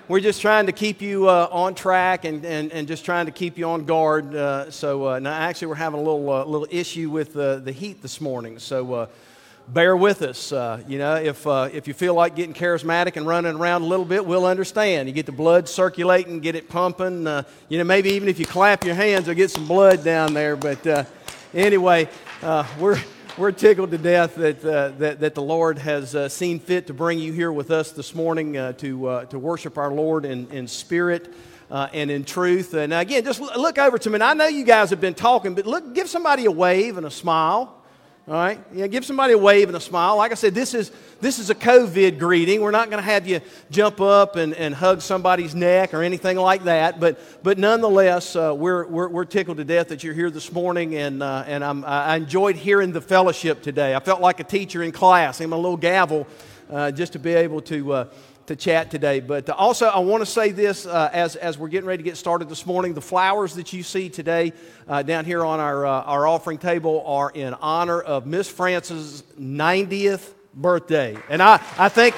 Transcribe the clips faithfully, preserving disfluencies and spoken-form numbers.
we're just trying to keep you uh, on track and, and, and just trying to keep you on guard. Uh, so uh, now, actually, we're having a little uh, little issue with uh, the heat this morning. So uh, bear with us. Uh, you know, if uh, if you feel like getting charismatic and running around a little bit, we'll understand. You get the blood circulating, get it pumping. Uh, you know, maybe even if you clap your hands, you'll get some blood down there. But uh, anyway, uh, we're. We're tickled to death that uh, that, that the Lord has uh, seen fit to bring you here with us this morning uh, to uh, to worship our Lord in, in spirit uh, and in truth. And again, just look over to me. And I know you guys have been talking, but look, give somebody a wave and a smile. All right, yeah, give somebody a wave and a smile. Like I said, this is this is a COVID greeting. We're not going to have you jump up and, and hug somebody's neck or anything like that. But but nonetheless, uh, we're, we're we're tickled to death that you're here this morning, and uh, and I'm, I enjoyed hearing the fellowship today. I felt like a teacher in class. I'm a little gavel uh, just to be able to. Uh, to chat today. But also I want to say this uh, as, as we're getting ready to get started this morning. The flowers that you see today uh, down here on our, uh, our offering table are in honor of Miss Frances' ninetieth birthday. And I, I think...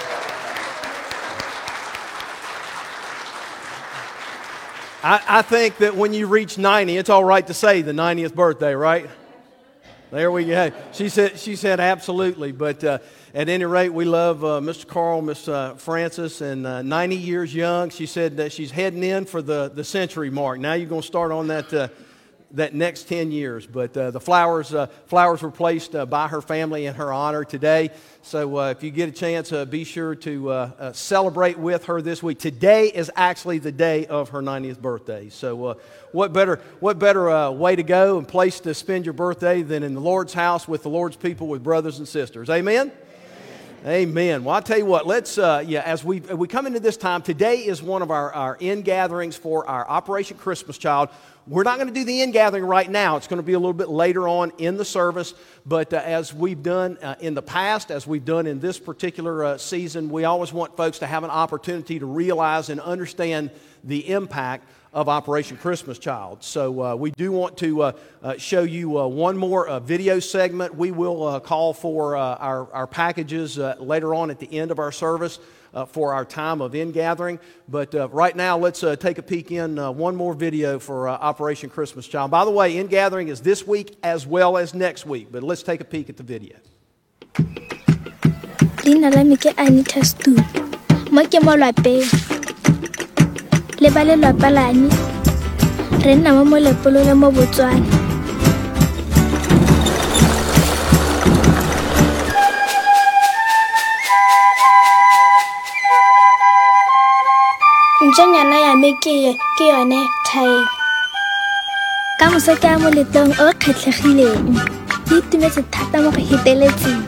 I, I think that when you reach ninety, it's all right to say the ninetieth birthday, right? There we go. She said, she said absolutely. But uh, at any rate, we love uh, Mister Carl, Miss uh, Frances, and uh, ninety years young. She said that she's heading in for the, the century mark. Now you're going to start on that uh, that next ten years. But uh, the flowers uh, flowers were placed uh, by her family in her honor today. So uh, if you get a chance, uh, be sure to uh, uh, celebrate with her this week. Today is actually the day of her ninetieth birthday. So uh, what better what better uh, way to go and place to spend your birthday than in the Lord's house with the Lord's people, with brothers and sisters. Amen? Amen. Well, I'll tell you what, let's, uh, yeah, as we we come into this time, today is one of our, our end gatherings for our Operation Christmas Child. We're not going to do the end gathering right now. It's going to be a little bit later on in the service. But uh, as we've done uh, in the past, as we've done in this particular uh, season, we always want folks to have an opportunity to realize and understand the impact of Operation Christmas Child. So uh, we do want to uh, uh, show you uh, one more uh, video segment. We will uh, call for uh, our, our packages uh, later on at the end of our service uh, for our time of in-gathering. But uh, right now, let's uh, take a peek in uh, one more video for uh, Operation Christmas Child. By the way, in-gathering is this week as well as next week, but let's take a peek at the video. Leina la me ke Anita Stu. Mo ke mo lapeng. Le ba lelapa la me re nna mo molepolo le mo Botswana. Ntjanyana ya me ke ke yone Thai. Ka moseka ya moletong o kgetlhegileng. Ke itumetse thata mo go heteletseng.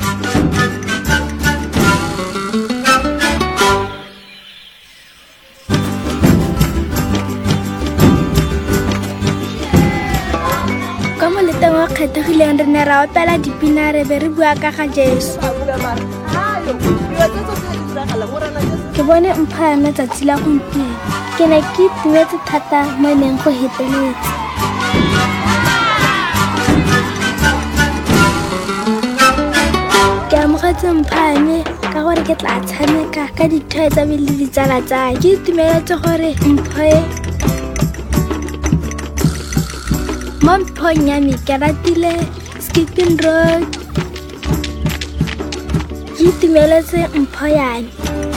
Kgethegileng re ne ra opela dipina re be re bua ka ga Jesu. Ke bone mpha ya me tsatsi la gompieno. Ke ne ke itumetse thata mo neng go heteletse. Ke amogetse mpha ya me ka gore ke tla tshameka ka dithoe tsa me le ditsala tsa ke itumeletse gore mpho e Mom Ponyami Karatile skipping road. Yitimeletse Mpoyani.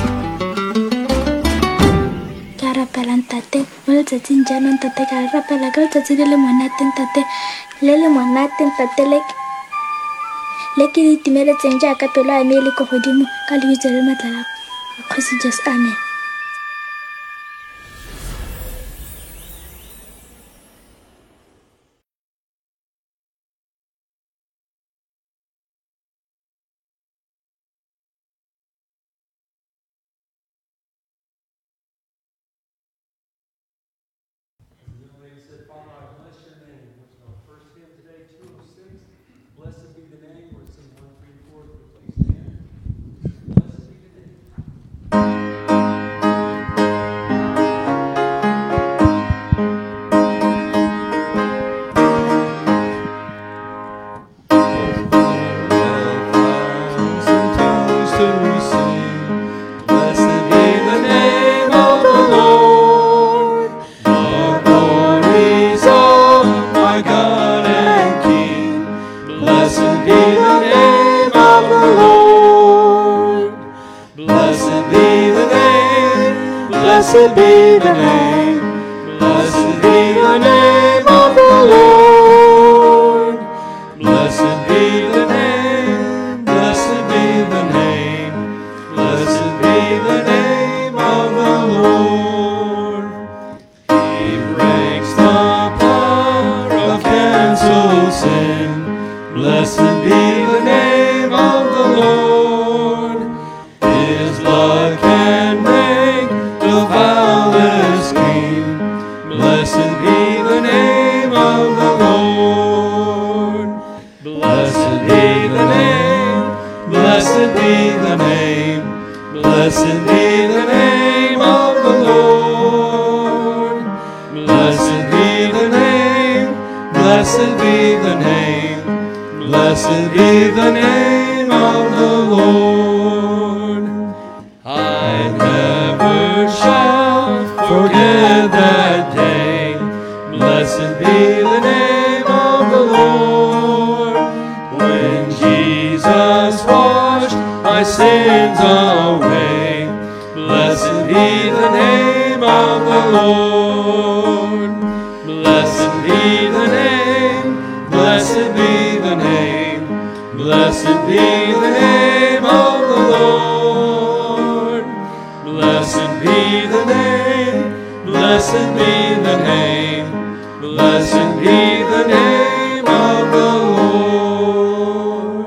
Karapela ntate, mo letsatsing jaanong ntate ka rapela ka letsatsi le le monate ntate le le monate ntate le le ke itimeletseng jaaka pelo ya me le go godimo ka lebitso le matlala. Kgosi Jesu, amen. Blessed be the name, blessed be the name of the Lord. Blessed be the name, blessed be the name, blessed be the name of the Lord. He breaks the power of canceled sin. Blessed be the name of the Lord. His blood can make the foulest clean. Blessed be the name of the Lord. Blessed be the name, blessed be the name, blessed be the name of the Lord. Blessed be the name, blessed be the name, blessed be the name of the Lord. I never shall forget that day. Blessed be the name of the Lord. When Jesus washed my sins away. Blessed be the name of the Lord. Blessed be the name, blessed be the name, blessed be the name of the Lord. Blessed be the name, blessed be the name, blessed be the name of the Lord.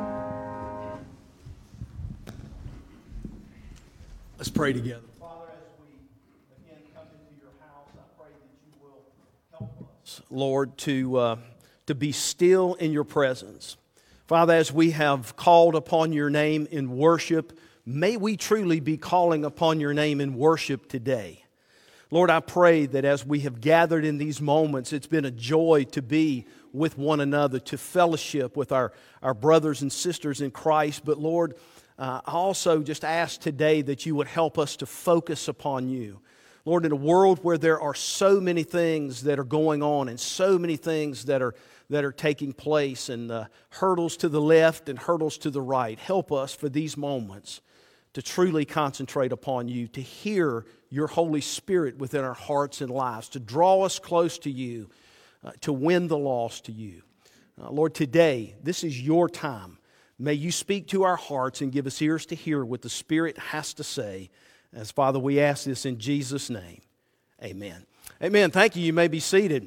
Let's pray together. Father, as we again come into your house, I pray that you will help us, Lord, to, uh, to be still in your presence. Father, as we have called upon your name in worship, may we truly be calling upon your name in worship today. Lord, I pray that as we have gathered in these moments, it's been a joy to be with one another, to fellowship with our, our brothers and sisters in Christ. But Lord, uh, I also just ask today that you would help us to focus upon you. Lord, in a world where there are so many things that are going on and so many things that are that are taking place and uh, hurdles to the left and hurdles to the right, help us for these moments to truly concentrate upon you, to hear your Holy Spirit within our hearts and lives, to draw us close to you, uh, to win the lost to you. Uh, Lord, today, this is your time. May you speak to our hearts and give us ears to hear what the Spirit has to say. As Father, we ask this in Jesus' name. Amen. Amen. Thank you. You may be seated.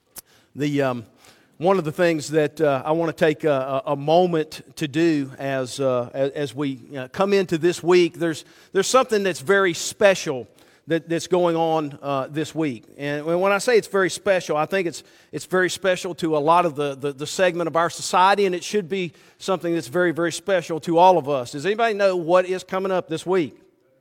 The um, one of the things that uh, I want to take a, a moment to do as uh, as we uh, come into this week, there's there's something that's very special that, that's going on uh, this week. And when I say it's very special, I think it's it's very special to a lot of the, the, the segment of our society, and it should be something that's very, very special to all of us. Does anybody know what is coming up this week?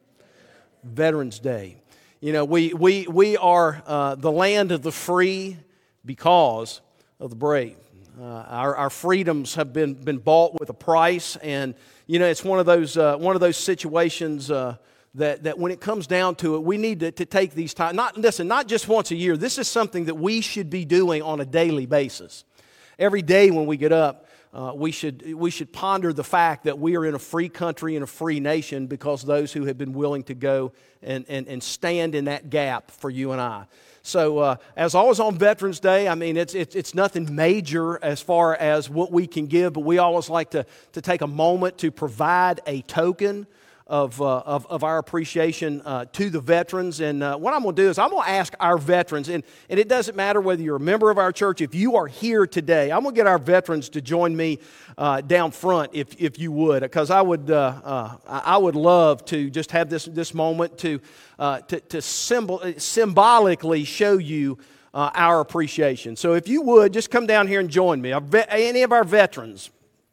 Veterans Day. You know, we, we, we are uh, the land of the free because of the brave. Uh, our, our freedoms have been, been bought with a price, and you know it's one of those uh, one of those situations uh, that that when it comes down to it, we need to, to take these time. Not listen, not just once a year. This is something that we should be doing on a daily basis. Every day when we get up, uh, we should we should ponder the fact that we are in a free country and a free nation because those who have been willing to go and and, and stand in that gap for you and I. So uh, as always on Veterans Day, I mean, it's, it's it's nothing major as far as what we can give, but we always like to, to take a moment to provide a token of, uh, of, of our appreciation uh, to the veterans. And uh, what I'm going to do is I'm going to ask our veterans, and, and it doesn't matter whether you're a member of our church, if you are here today, I'm going to get our veterans to join me uh, down front if, if you would, because I would uh, uh, I would love to just have this, this moment to Uh, to, to symbol, symbolically show you uh, our appreciation. So if you would, just come down here and join me. Any of our veterans.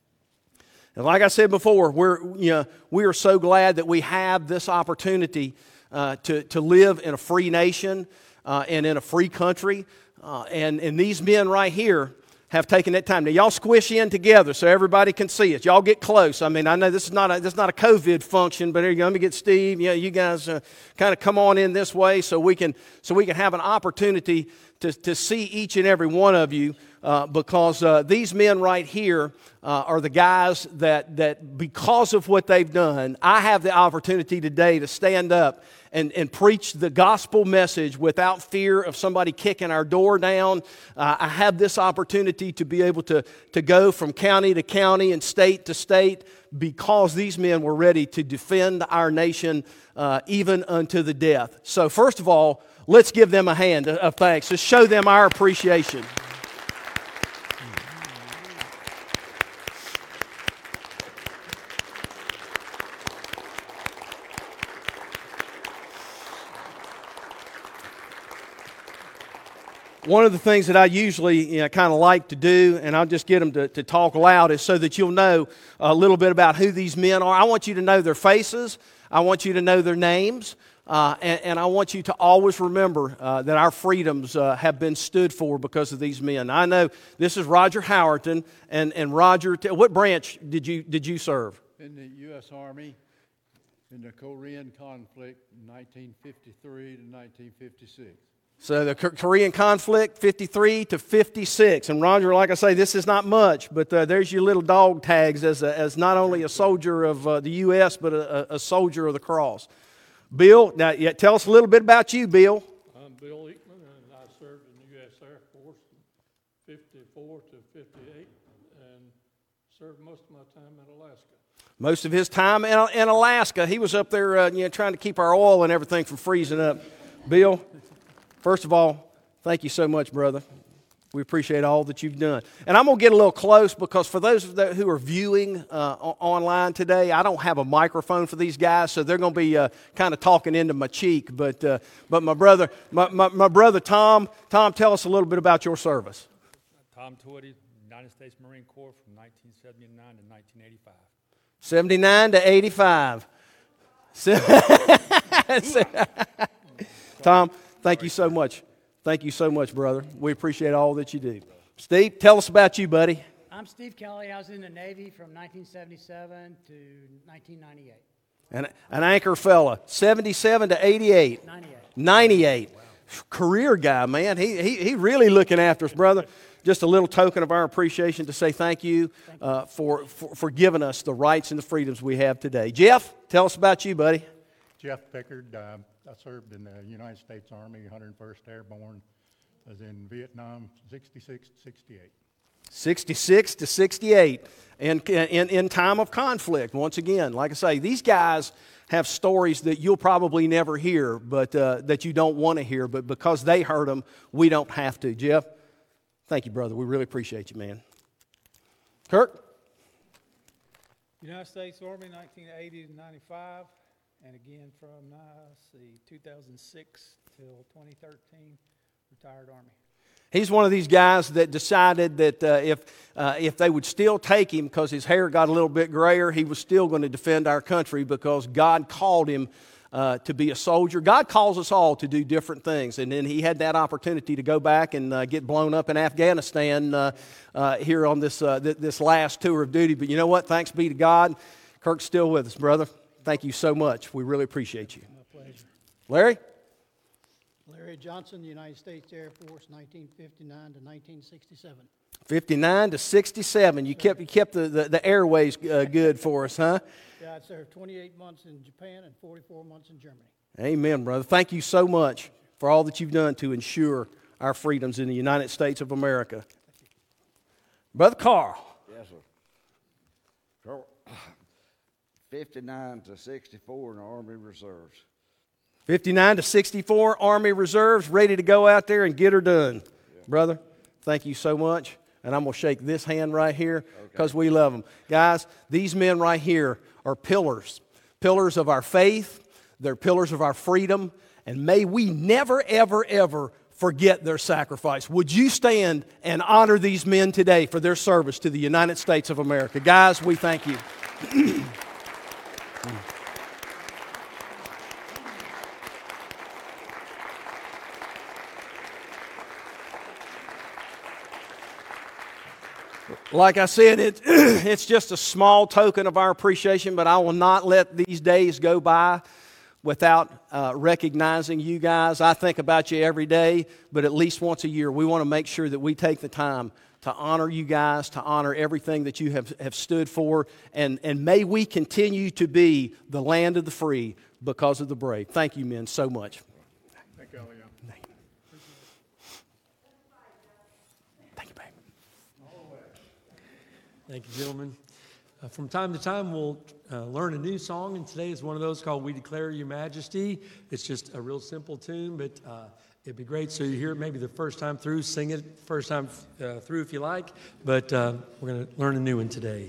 And like I said before, we're, you know, we are so glad that we have this opportunity uh, to, to live in a free nation uh, and in a free country. Uh, and, and these men right here have taken that time. Now, y'all squish in together so everybody can see us. Y'all get close. I mean, I know this is not a, this is not a COVID function, but here you go. Let me get Steve. You know, you guys uh, kind of come on in this way so we can so we can have an opportunity to, to see each and every one of you uh, because uh, these men right here uh, are the guys that, that because of what they've done, I have the opportunity today to stand up and, and preach the gospel message without fear of somebody kicking our door down. Uh, I have this opportunity to be able to, to go from county to county and state to state because these men were ready to defend our nation uh, even unto the death. So first of all, let's give them a hand of thanks. Just show them our appreciation. One of the things that I usually you know, kind of like to do, and I'll just get them to, to talk loud, is so that you'll know a little bit about who these men are. I want you to know their faces. I want you to know their names. Uh, and, and I want you to always remember uh, that our freedoms uh, have been stood for because of these men. I know this is Roger Howerton, and, and Roger, what branch did you, did you serve? In the U S Army in the Korean conflict, nineteen fifty-three to nineteen fifty-six. So the Korean conflict, fifty-three to fifty-six. And Roger, like I say, this is not much, but uh, there's your little dog tags as, a, as not only a soldier of uh, the U S, but a, a soldier of the cross. Bill, now yeah, tell us a little bit about you, Bill. I'm Bill Eekman, and I served in the U S Air Force from fifty-four to fifty-eight and served most of my time in Alaska. Most of his time in, in Alaska. He was up there uh, you know, trying to keep our oil and everything from freezing up. Bill, first of all, thank you so much, brother. We appreciate all that you've done. And I'm going to get a little close because for those who are viewing uh, online today, I don't have a microphone for these guys, so they're going to be uh, kind of talking into my cheek. But uh, but my brother, my, my, my brother Tom, Tom, tell us a little bit about your service. Tom Twitty, United States Marine Corps from nineteen seventy-nine to nineteen eighty-five. seventy-nine to eighty-five. Tom, thank you so much. Thank you so much, brother. We appreciate all that you do. Steve, tell us about you, buddy. I'm Steve Kelly. I was in the Navy from nineteen seventy-seven to nineteen ninety-eight. And an anchor fella, seventy-seven to eighty-eight. ninety-eight. ninety-eight. Wow. Career guy, man. He, he, he really looking after us, brother. Just a little token of our appreciation to say thank you, thank you. Uh, for, for, for giving us the rights and the freedoms we have today. Jeff, tell us about you, buddy. Jeff Pickard. Uh, I served in the United States Army, one hundred first Airborne. I was in Vietnam, sixty-six to sixty-eight. sixty-six to sixty-eight, in, in, in time of conflict. Once again, like I say, these guys have stories that you'll probably never hear, but uh, that you don't want to hear, but because they heard them, we don't have to. Jeff, thank you, brother. We really appreciate you, man. Kirk? United States Army, nineteen eighty to ninety-five. And again from, uh, let's see, two thousand six till twenty thirteen, retired Army. He's one of these guys that decided that uh, if uh, if they would still take him because his hair got a little bit grayer, he was still going to defend our country because God called him uh, to be a soldier. God calls us all to do different things. And then he had that opportunity to go back and uh, get blown up in Afghanistan uh, uh, here on this, uh, th- this last tour of duty. But you know what? Thanks be to God. Kirk's still with us, brother. Thank you so much. We really appreciate you. My pleasure. Larry? Larry Johnson, United States Air Force, nineteen fifty-nine to nineteen sixty-seven. fifty-nine to sixty-seven. You kept you kept the, the, the airways uh, good for us, huh? Yeah, I served twenty-eight months in Japan and forty-four months in Germany. Amen, brother. Thank you so much for all that you've done to ensure our freedoms in the United States of America. Brother Carl. Yes, sir. So, fifty-nine to sixty-four in the Army Reserves. fifty-nine to sixty-four Army Reserves, ready to go out there and get her done. Yeah. Brother, thank you so much. And I'm going to shake this hand right here because okay. we love them. Guys, these men right here are pillars. Pillars of our faith. They're pillars of our freedom. And may we never, ever, ever forget their sacrifice. Would you stand and honor these men today for their service to the United States of America? Guys, we thank you. Like I said, it, it's just a small token of our appreciation, but I will not let these days go by without uh, recognizing you guys. I think about you every day, but at least once a year, we want to make sure that we take the time to honor you guys, to honor everything that you have, have stood for, and, and may we continue to be the land of the free because of the brave. Thank you, men, so much. Thank you, Elio. Thank you, babe. Thank you, gentlemen. Uh, from time to time, we'll uh, learn a new song, and today is one of those called We Declare Your Majesty. It's just a real simple tune, but uh, it'd be great so you hear it maybe the first time through, sing it first time uh, through if you like, but uh, we're going to learn a new one today.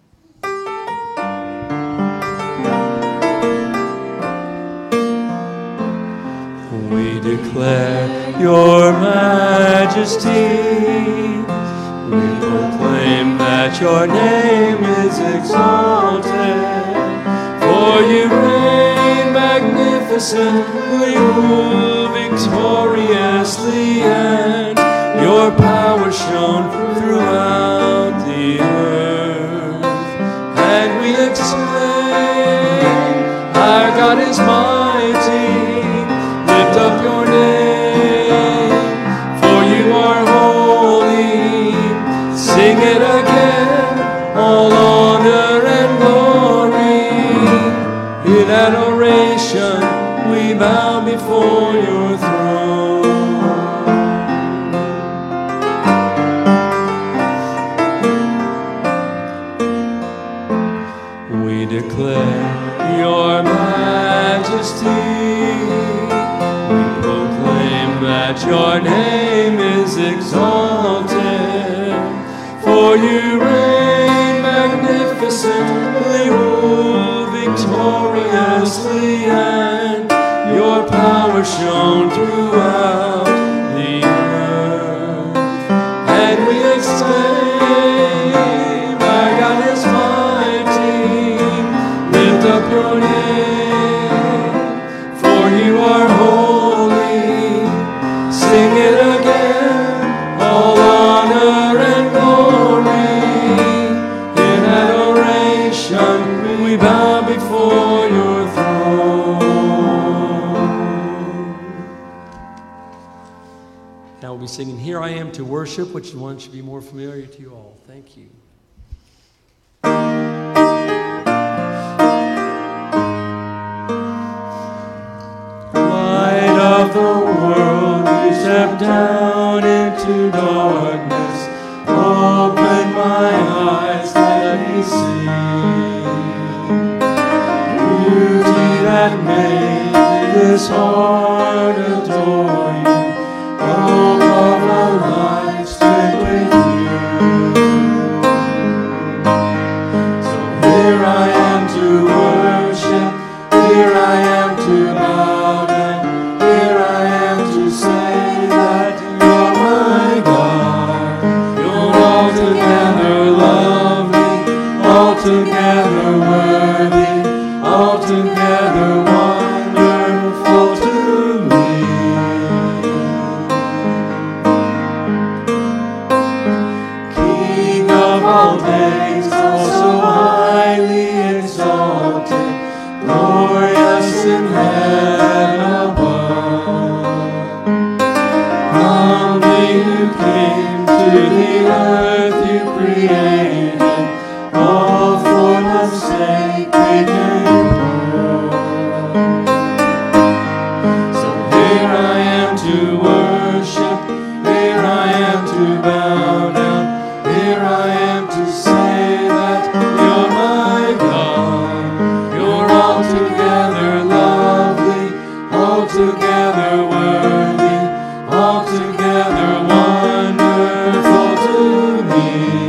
We declare your majesty. We proclaim that your name is exalted, for you reign magnificently, rule victoriously, and your power shone throughout the earth. And we exclaim, our God is mighty, lift up your name, for you are holy. Sing it again, all honor and glory. In adoration, we bow before your throne. We declare your majesty. We proclaim that your name is exalted, for you reign magnificently, rule victoriously, and your power shone throughout the earth. And we exclaim, our God is mighty, lift up your name, for you are holy. Sing it again, all honor and we bow before your throne. Now we'll be singing Here I Am to Worship, which one should be more familiar to you all. Thank you. Light of the world, you step down into darkness. Open my eyes, let me see beauty that made this heart adore you. Hope of a life spent with you. So here I am to worship, here I am to bow down, here I am to say that you're my God. You're altogether lovely, altogether worthy, altogether wonderful to me. King of all days, also highly exalted, glorious in heaven above. Humbly you came to the earth you created, all for the sacred and pure. So here I am to worship, here I am to bow down, here I am to say that you're my God. You're altogether lovely, altogether worthy, altogether wonderful to me.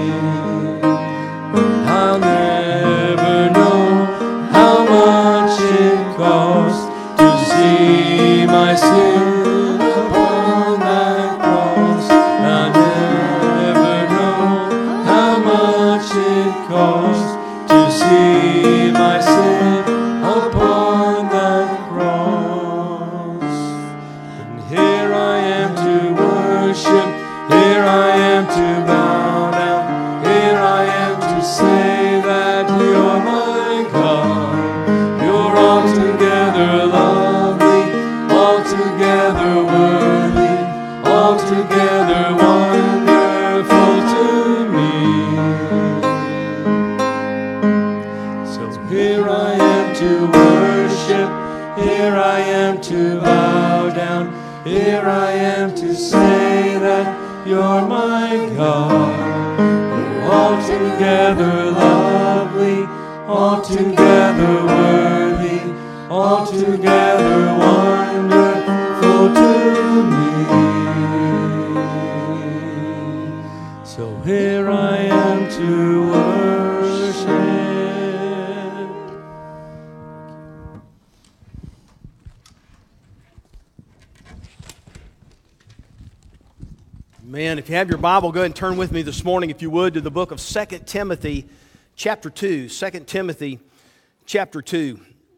I'll never know how much it costs to see my sin upon that cross. I'll never know how much it costs to see my sin upon that cross. And here I am to worship, here I am to bow down, here I am to say that you're my God. You're altogether to worship. Here I am to bow down. Here I am to say that you're my God. You're altogether lovely, altogether worthy, altogether wonderful to me. So here I am to worship. Man, if you have your Bible, go ahead and turn with me this morning, if you would, to the book of Second Timothy, chapter two. Second Timothy, chapter two.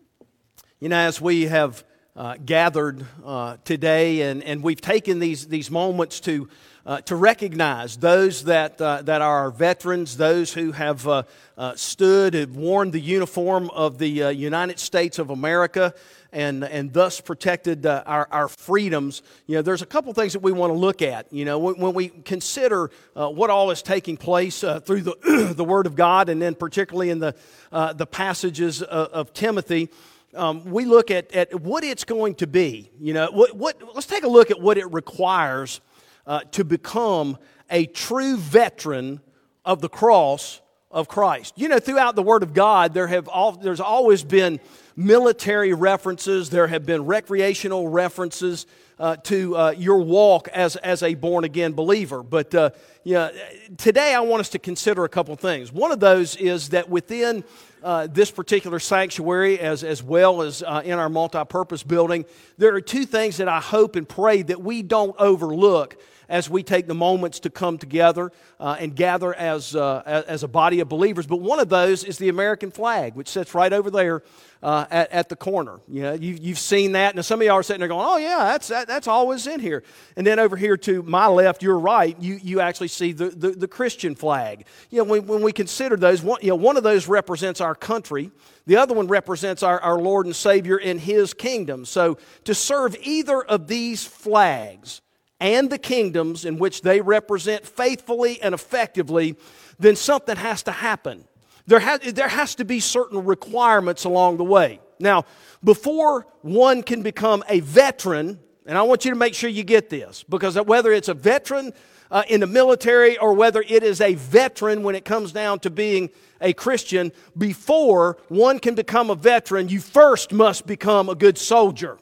You know, as we have uh, gathered uh, today, and, and we've taken these, these moments to uh, to recognize those that uh, that are our veterans, those who have uh, uh, stood, have worn the uniform of the uh, United States of America, and and thus protected uh, our, our freedoms. You know, there's a couple things that we want to look at. You know, when, when we consider uh, what all is taking place uh, through the the Word of God, and then particularly in the uh, the passages of, of Timothy, um, we look at, at what it's going to be. You know, what what let's take a look at what it requires uh, to become a true veteran of the cross of Christ. You know, throughout the Word of God, there have all, there's always been military references. There have been recreational references uh, to uh, your walk as as a born again believer. But uh, yeah, today I want us to consider a couple things. One of those is that within uh, this particular sanctuary, as as well as uh, in our multi-purpose building, there are two things that I hope and pray that we don't overlook as we take the moments to come together uh, and gather as, uh, as a body of believers. But one of those is the American flag, which sits right over there uh, at, at the corner. You know, you, you've seen that, and some of y'all are sitting there going, oh yeah, that's that, that's always in here. And then over here to my left, your right, you, you actually see the, the, the Christian flag. You know, when, when we consider those, one, you know, one of those represents our country. The other one represents our, our Lord and Savior in His kingdom. So to serve either of these flags and the kingdoms in which they represent faithfully and effectively, then something has to happen. There has, there has to be certain requirements along the way. Now, before one can become a veteran, and I want you to make sure you get this, because whether it's a veteran uh, in the military or whether it is a veteran when it comes down to being a Christian, before one can become a veteran, you first must become a good soldier.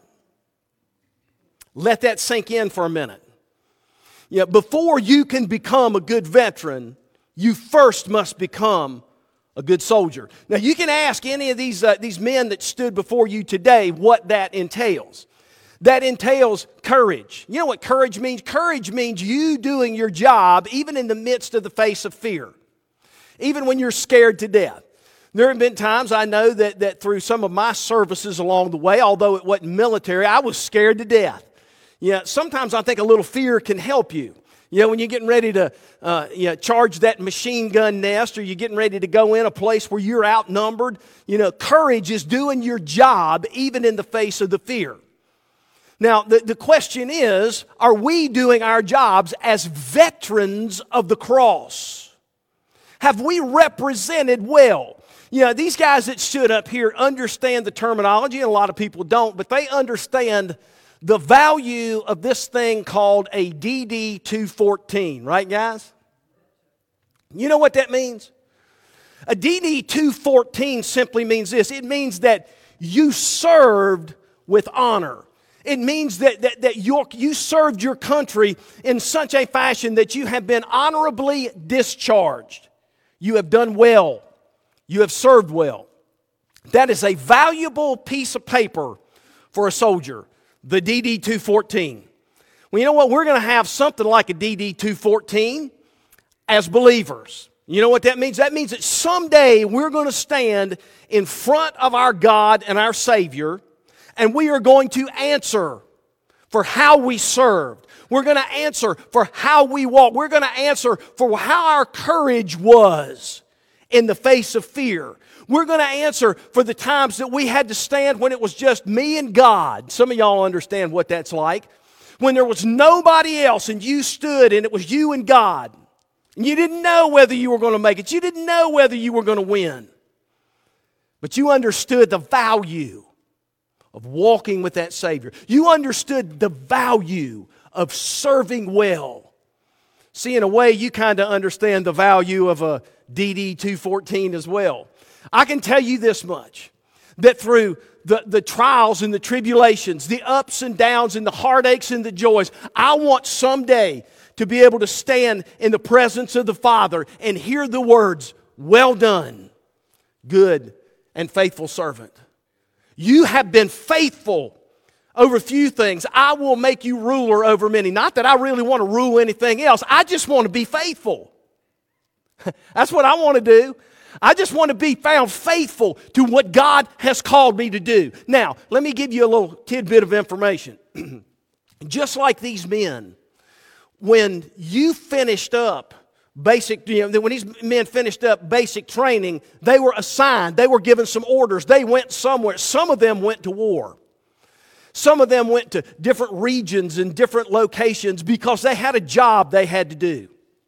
Let that sink in for a minute. Yeah, before you can become a good veteran, you first must become a good soldier. Now, you can ask any of these, uh, these men that stood before you today what that entails. That entails courage. You know what courage means? Courage means you doing your job even in the midst of the face of fear. Even when you're scared to death. There have been times I know that, that through some of my services along the way, although it wasn't military, I was scared to death. Yeah, sometimes I think a little fear can help you. You know, when you're getting ready to uh, you know, charge that machine gun nest, or you're getting ready to go in a place where you're outnumbered, you know, courage is doing your job even in the face of the fear. Now, the, the question is, are we doing our jobs as veterans of the cross? Have we represented well? You know, these guys that stood up here understand the terminology, and a lot of people don't, but they understand the value of this thing called a D D two fourteen, right guys? You know what that means? A D D two fourteen simply means this. It means that you served with honor. It means that, that, that you you served your country in such a fashion that you have been honorably discharged. You have done well. You have served well. That is a valuable piece of paper for a soldier. The D D two fourteen. Well, you know what? We're going to have something like a D D two fourteen as believers. You know what that means? That means that someday we're going to stand in front of our God and our Savior, and we are going to answer for how we served. We're going to answer for how we walked. We're going to answer for how our courage was in the face of fear. We're going to answer for the times that we had to stand when it was just me and God. Some of y'all understand what that's like. When there was nobody else and you stood and it was you and God. And you didn't know whether you were going to make it. You didn't know whether you were going to win. But you understood the value of walking with that Savior. You understood the value of serving well. See, in a way, you kind of understand the value of a D D two fourteen as well. I can tell you this much, that through the, the trials and the tribulations, the ups and downs and the heartaches and the joys, I want someday to be able to stand in the presence of the Father and hear the words, "Well done, good and faithful servant. You have been faithful over few things. I will make you ruler over many." Not that I really want to rule anything else. I just want to be faithful. That's what I want to do. I just want to be found faithful to what God has called me to do. Now, let me give you a little tidbit of information. Just like these men, when you finished up basic, you know, when these men finished up basic training, they were assigned, they were given some orders, they went somewhere. Some of them went to war. Some of them went to different regions and different locations because they had a job they had to do.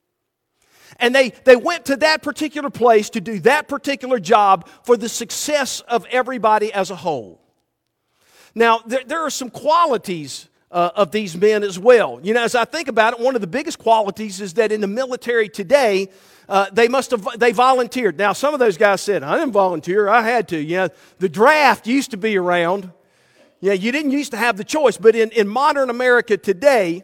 And they, they went to that particular place to do that particular job for the success of everybody as a whole. Now, there, there are some qualities uh, of these men as well. You know, as I think about it, one of the biggest qualities is that in the military today, uh, they must have, they volunteered. Now, some of those guys said, "I didn't volunteer, I had to." You know, the draft used to be around. Yeah, you didn't used to have the choice, but in, in modern America today,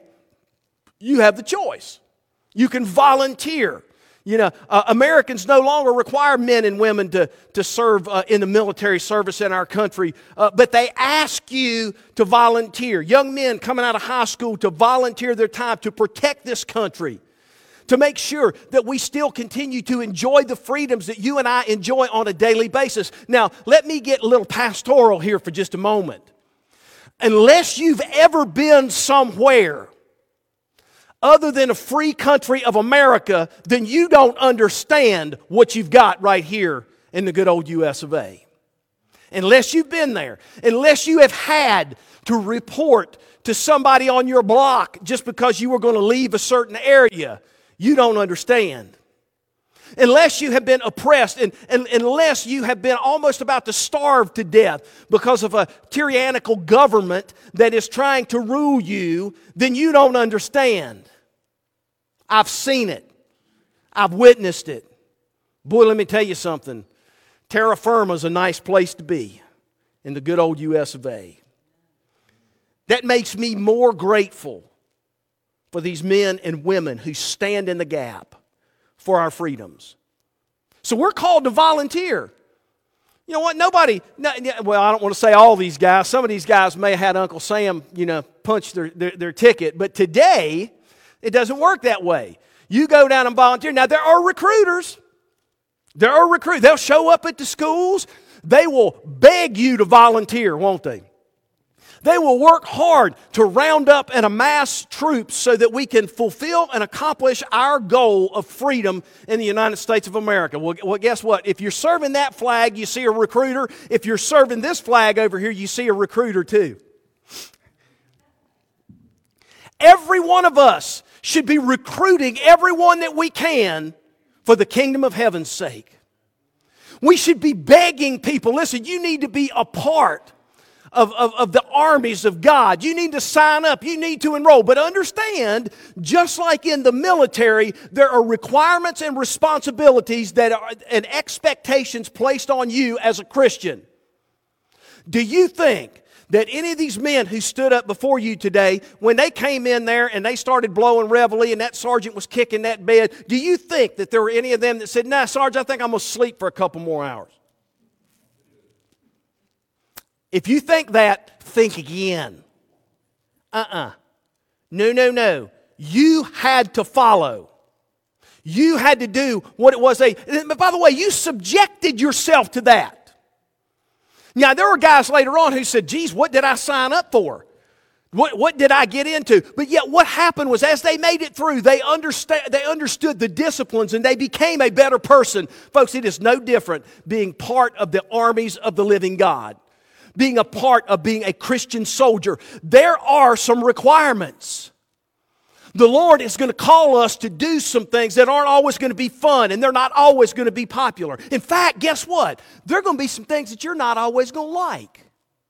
you have the choice. You can volunteer. You know, uh, Americans no longer require men and women to, to serve uh, in the military service in our country, uh, but they ask you to volunteer. Young men coming out of high school to volunteer their time to protect this country, to make sure that we still continue to enjoy the freedoms that you and I enjoy on a daily basis. Now, let me get a little pastoral here for just a moment. Unless you've ever been somewhere other than a free country of America, then you don't understand what you've got right here in the good old U S of A. Unless you've been there, unless you have had to report to somebody on your block just because you were going to leave a certain area, you don't understand. Unless you have been oppressed, and, and unless you have been almost about to starve to death because of a tyrannical government that is trying to rule you, then you don't understand. I've seen it. I've witnessed it. Boy, let me tell you something. Terra Firma is a nice place to be in the good old U S of A. That makes me more grateful for these men and women who stand in the gap for our freedoms. So we're called to volunteer. You know what? Nobody, no, well, I don't want to say all these guys. Some of these guys may have had Uncle Sam, you know, punch their, their, their ticket. But today, it doesn't work that way. You go down and volunteer. Now, there are recruiters. There are recruiters. They'll show up at the schools. They will beg you to volunteer, won't they? They will work hard to round up and amass troops so that we can fulfill and accomplish our goal of freedom in the United States of America. Well, well, guess what? If you're serving that flag, you see a recruiter. If you're serving this flag over here, you see a recruiter too. Every one of us should be recruiting everyone that we can for the kingdom of heaven's sake. We should be begging people, listen, you need to be a part Of, of, of the armies of God. You need to sign up. You need to enroll. But understand, just like in the military, there are requirements and responsibilities that are, and expectations placed on you as a Christian. Do you think that any of these men who stood up before you today, when they came in there and they started blowing reveille and that sergeant was kicking that bed, do you think that there were any of them that said, "Nah, Sarge, I think I'm going to sleep for a couple more hours"? If you think that, think again. Uh-uh. No, no, no. You had to follow. You had to do what it was. They, by the way, you subjected yourself to that. Now, there were guys later on who said, "Geez, what did I sign up for? What, what did I get into?" But yet what happened was as they made it through, they, understand, they understood the disciplines and they became a better person. Folks, it is no different being part of the armies of the living God. Being a part of being a Christian soldier. There are some requirements. The Lord is going to call us to do some things that aren't always going to be fun, and they're not always going to be popular. In fact, guess what? There are going to be some things that you're not always going to like.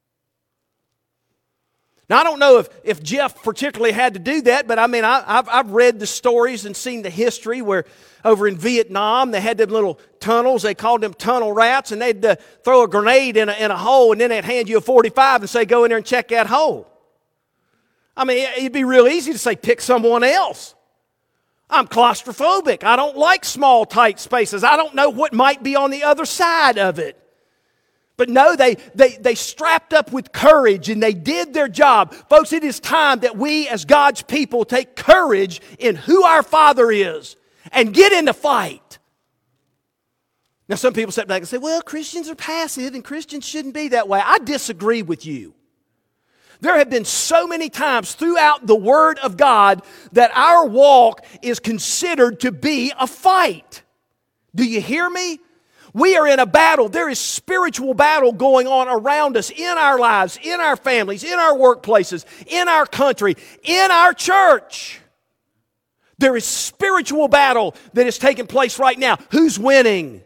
Now, I don't know if, if Jeff particularly had to do that, but I mean, I, I've, I've read the stories and seen the history where over in Vietnam, they had them little tunnels. They called them tunnel rats, and they'd uh, throw a grenade in a, in a hole, and then they'd hand you a forty-five and say, go in there and check that hole. I mean, it'd be real easy to say, pick someone else. I'm claustrophobic. I don't like small, tight spaces. I don't know what might be on the other side of it. But no, they, they, they strapped up with courage and they did their job. Folks, it is time that we as God's people take courage in who our Father is and get in the fight. Now, some people sit back and say, well, Christians are passive and Christians shouldn't be that way. I disagree with you. There have been so many times throughout the Word of God that our walk is considered to be a fight. Do you hear me? We are in a battle. There is spiritual battle going on around us in our lives, in our families, in our workplaces, in our country, in our church. There is spiritual battle that is taking place right now. Who's winning?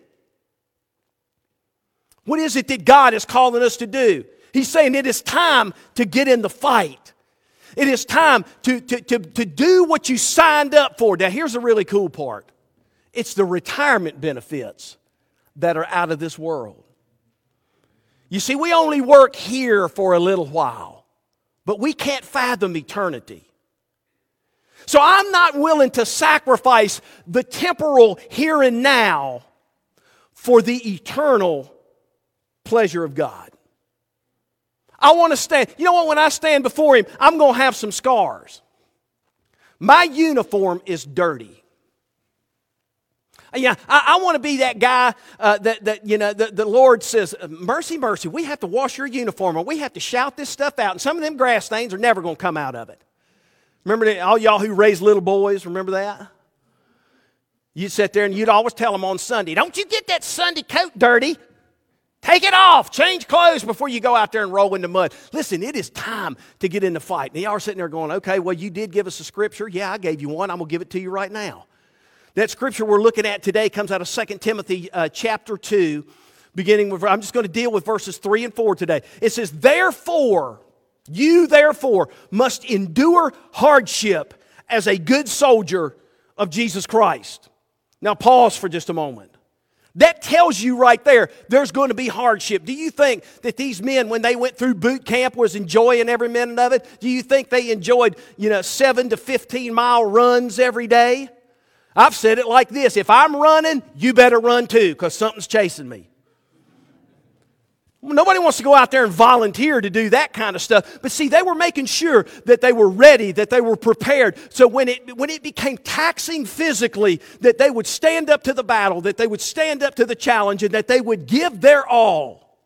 What is it that God is calling us to do? He's saying it is time to get in the fight. It is time to, to, to, to do what you signed up for. Now, here's the really cool part. It's the retirement benefits that are out of this world. You see, we only work here for a little while, but we can't fathom eternity. So I'm not willing to sacrifice the temporal here and now for the eternal pleasure of God. I want to stand. You know what? When I stand before Him, I'm going to have some scars. My uniform is dirty. Yeah, I, I want to be that guy uh, that, that, you know, the, the Lord says, mercy, mercy, we have to wash your uniform, or we have to shout this stuff out, and some of them grass stains are never going to come out of it. Remember that, all y'all who raised little boys, remember that? You'd sit there and you'd always tell them on Sunday, don't you get that Sunday coat dirty. Take it off. Change clothes before you go out there and roll in the mud. Listen, it is time to get in the fight. And y'all are sitting there going, okay, well, you did give us a scripture. Yeah, I gave you one. I'm going to give it to you right now. That scripture we're looking at today comes out of Second Timothy uh, chapter two, beginning with, I'm just going to deal with verses three and four today. It says, therefore, you therefore must endure hardship as a good soldier of Jesus Christ. Now pause for just a moment. That tells you right there, there's going to be hardship. Do you think that these men, when they went through boot camp, was enjoying every minute of it? Do you think they enjoyed, you know, seven to fifteen mile runs every day? I've said it like this, if I'm running, you better run too, because something's chasing me. Nobody wants to go out there and volunteer to do that kind of stuff. But see, they were making sure that they were ready, that they were prepared. So when it, when it became taxing physically, that they would stand up to the battle, that they would stand up to the challenge, and that they would give their all.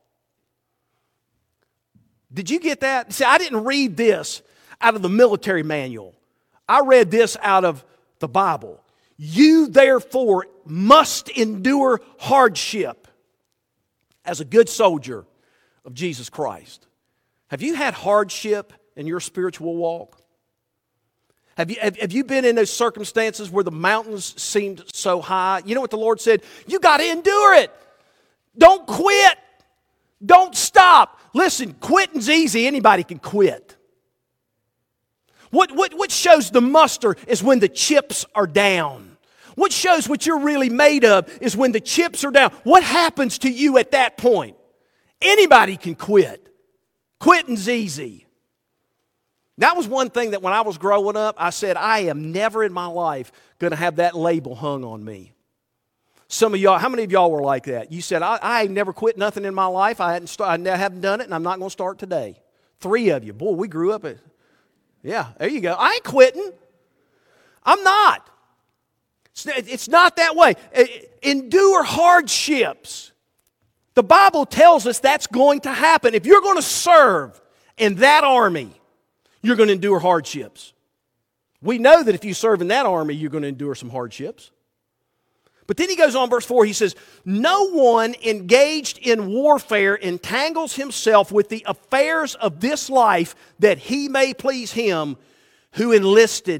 Did you get that? See, I didn't read this out of the military manual. I read this out of the Bible. You therefore must endure hardship as a good soldier of Jesus Christ. Have you had hardship in your spiritual walk? Have you, have, have you been in those circumstances where the mountains seemed so high? You know what the Lord said? You got to endure it. Don't quit. Don't stop. Listen, quitting's easy. Anybody can quit. What, what, what shows the muster is when the chips are down. What shows what you're really made of is when the chips are down. What happens to you at that point? Anybody can quit. Quitting's easy. That was one thing that when I was growing up, I said, I am never in my life going to have that label hung on me. Some of y'all, how many of y'all were like that? You said, I, I never quit nothing in my life. I, hadn't start, I haven't done it, and I'm not going to start today. Three of you. Boy, we grew up at, yeah, there you go. I ain't quitting. I'm not. It's not that way. Endure hardships. The Bible tells us that's going to happen. If you're going to serve in that army, you're going to endure hardships. We know that if you serve in that army, you're going to endure some hardships. But then he goes on, verse four, he says, no one engaged in warfare entangles himself with the affairs of this life that he may please him who enlisted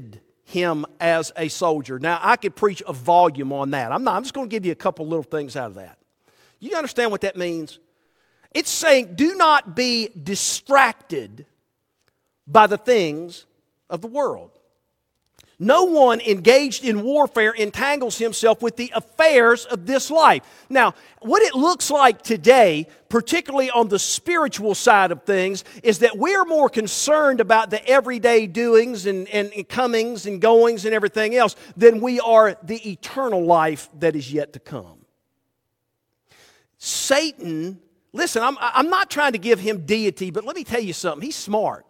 him as a soldier. Now, I could preach a volume on that. I'm not. I'm just going to give you a couple little things out of that. You understand what that means? It's saying, do not be distracted by the things of the world. No one engaged in warfare entangles himself with the affairs of this life. Now, what it looks like today, particularly on the spiritual side of things, is that we're more concerned about the everyday doings and, and comings and goings and everything else than we are the eternal life that is yet to come. Satan, listen, I'm, I'm not trying to give him deity, but let me tell you something. He's smart.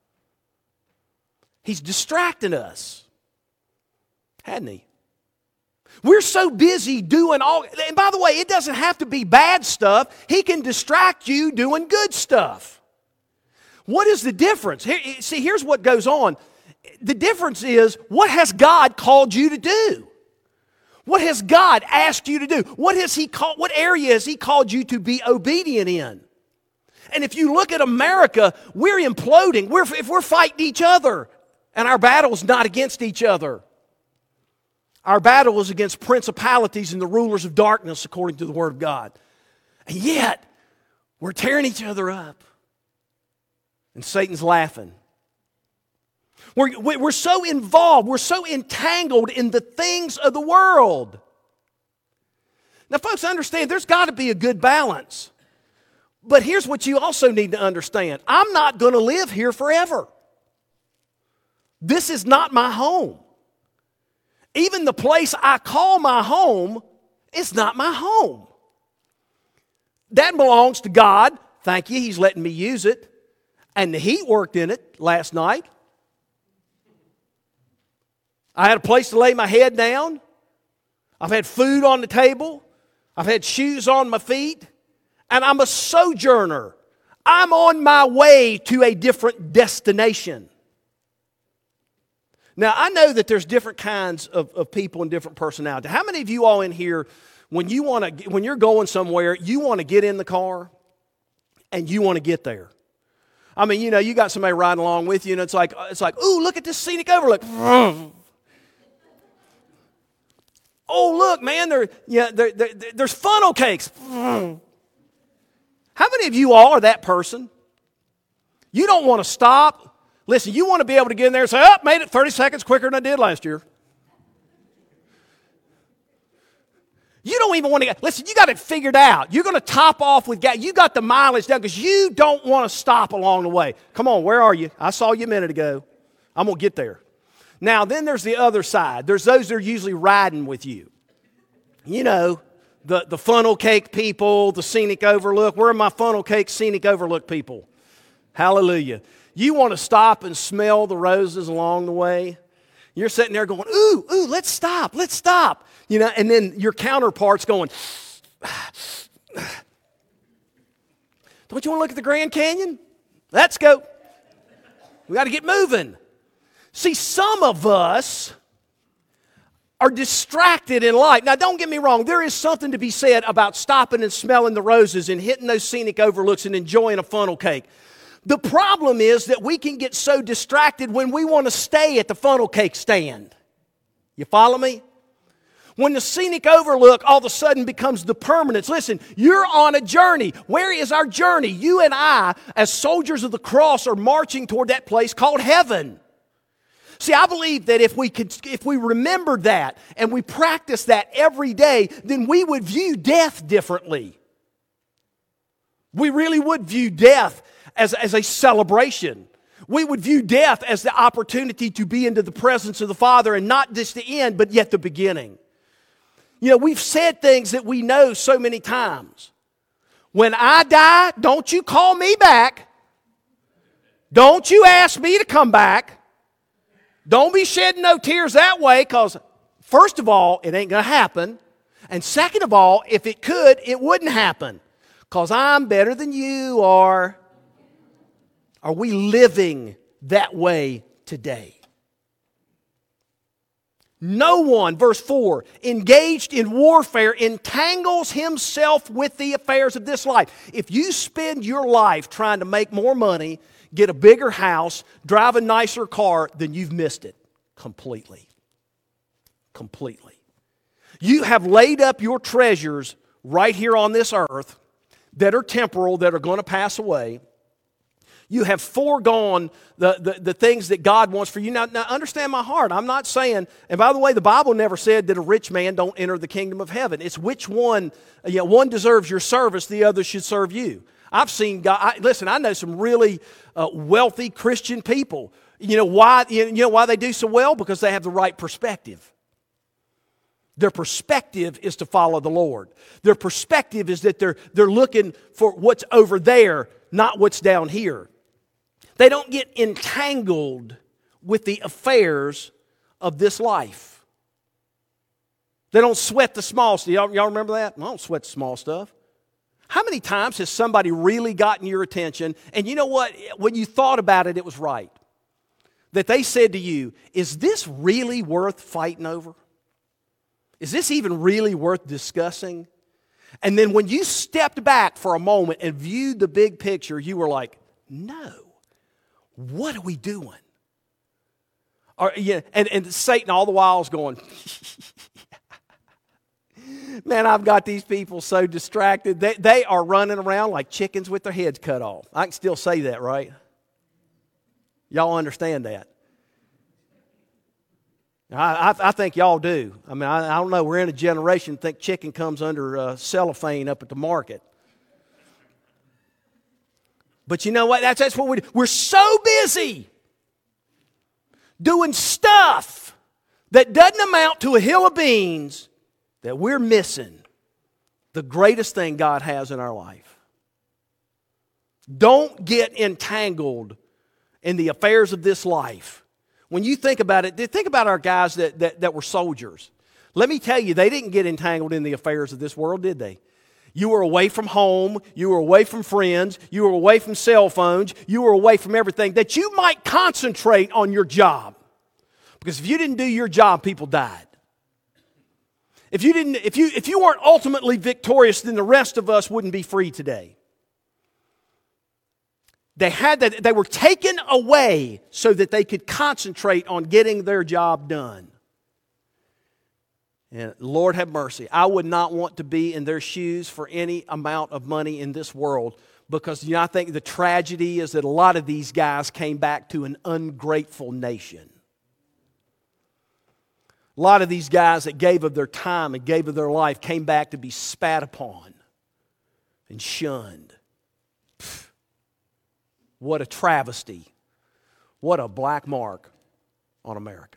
He's distracting us. Hadn't he? We're so busy doing all, and by the way, it doesn't have to be bad stuff. He can distract you doing good stuff. What is the difference? Here, see, here's what goes on. The difference is, what has God called you to do? What has God asked you to do? What has He called, what area has He called you to be obedient in? And if you look at America, we're imploding. We're, if we're fighting each other, and our battle is not against each other. Our battle is against principalities and the rulers of darkness, according to the Word of God. And yet, we're tearing each other up. And Satan's laughing. We're, we're so involved, we're so entangled in the things of the world. Now, folks, understand there's got to be a good balance. But here's what you also need to understand. I'm not going to live here forever. This is not my home. Even the place I call my home is not my home. That belongs to God. Thank you, He's letting me use it. And the heat worked in it last night. I had a place to lay my head down. I've had food on the table. I've had shoes on my feet. And I'm a sojourner. I'm on my way to a different destination. Now, I know that there's different kinds of, of people and different personalities. How many of you all in here, when you want to, when you're going somewhere, you want to get in the car and you want to get there? I mean, you know, you got somebody riding along with you, and it's like, it's like, ooh, look at this scenic overlook. Oh, look, man, there, yeah, there, there, there's funnel cakes. How many of you all are that person? You don't want to stop. Listen, you want to be able to get in there and say, oh, made it thirty seconds quicker than I did last year. You don't even want to get, listen, you got it figured out. You're going to top off with gas. You got the mileage down because you don't want to stop along the way. Come on, where are you? I saw you a minute ago. I'm going to get there. Now, then there's the other side. There's those that are usually riding with you. You know, the, the funnel cake people, the scenic overlook. Where are my funnel cake scenic overlook people? Hallelujah. You want to stop and smell the roses along the way. You're sitting there going, ooh, ooh, let's stop, let's stop. You know, and then your counterpart's going, don't you want to look at the Grand Canyon? Let's go. We got to get moving. See, some of us are distracted in life. Now, don't get me wrong. There is something to be said about stopping and smelling the roses and hitting those scenic overlooks and enjoying a funnel cake. The problem is that we can get so distracted when we want to stay at the funnel cake stand. You follow me? When the scenic overlook all of a sudden becomes the permanence. Listen, you're on a journey. Where is our journey? You and I, as soldiers of the cross, are marching toward that place called heaven. See, I believe that if we could, if we remembered that and we practiced that every day, then we would view death differently. We really would view death As, as a celebration. We would view death as the opportunity to be into the presence of the Father, and not just the end, but yet the beginning. You know, we've said things that we know so many times. When I die, don't you call me back. Don't you ask me to come back. Don't be shedding no tears that way, because first of all, it ain't going to happen. And second of all, if it could, it wouldn't happen, because I'm better than you are. Are we living that way today? No one, verse four, engaged in warfare entangles himself with the affairs of this life. If you spend your life trying to make more money, get a bigger house, drive a nicer car, then you've missed it. completely. Completely. You have laid up your treasures right here on this earth that are temporal, that are going to pass away. You have foregone the, the, the things that God wants for you. Now, now, understand my heart. I'm not saying, and by the way, the Bible never said that a rich man don't enter the kingdom of heaven. It's which one, you know, one deserves your service, the other should serve you. I've seen God, I, listen, I know some really uh, wealthy Christian people. You know why, you know why they do so well? Because they have the right perspective. Their perspective is to follow the Lord. Their perspective is that they're, they're looking for what's over there, not what's down here. They don't get entangled with the affairs of this life. They don't sweat the small stuff. Y'all, y'all remember that? I don't sweat the small stuff. How many times has somebody really gotten your attention? And you know what? When you thought about it, it was right. That they said to you, is this really worth fighting over? Is this even really worth discussing? And then when you stepped back for a moment and viewed the big picture, you were like, no. What are we doing? Or, yeah, and, and Satan all the while is going, man, I've got these people so distracted. They, they are running around like chickens with their heads cut off. I can still say that, right? Y'all understand that? I, I, I think y'all do. I mean, I, I don't know. We're in a generation that think chicken comes under uh, cellophane up at the market. But you know what? That's, that's what we do. We're so busy doing stuff that doesn't amount to a hill of beans that we're missing the greatest thing God has in our life. Don't get entangled in the affairs of this life. When you think about it, think about our guys that, that, that were soldiers. Let me tell you, they didn't get entangled in the affairs of this world, did they? You were away from home, you were away from friends, you were away from cell phones, you were away from everything, that you might concentrate on your job. Because if you didn't do your job, people died. If you didn't, if you, if you weren't ultimately victorious, then the rest of us wouldn't be free today. They had that, they were taken away so that they could concentrate on getting their job done. And Lord have mercy. I would not want to be in their shoes for any amount of money in this world, because you know, I think the tragedy is that a lot of these guys came back to an ungrateful nation. A lot of these guys that gave of their time and gave of their life came back to be spat upon and shunned. Pfft. What a travesty. What a black mark on America.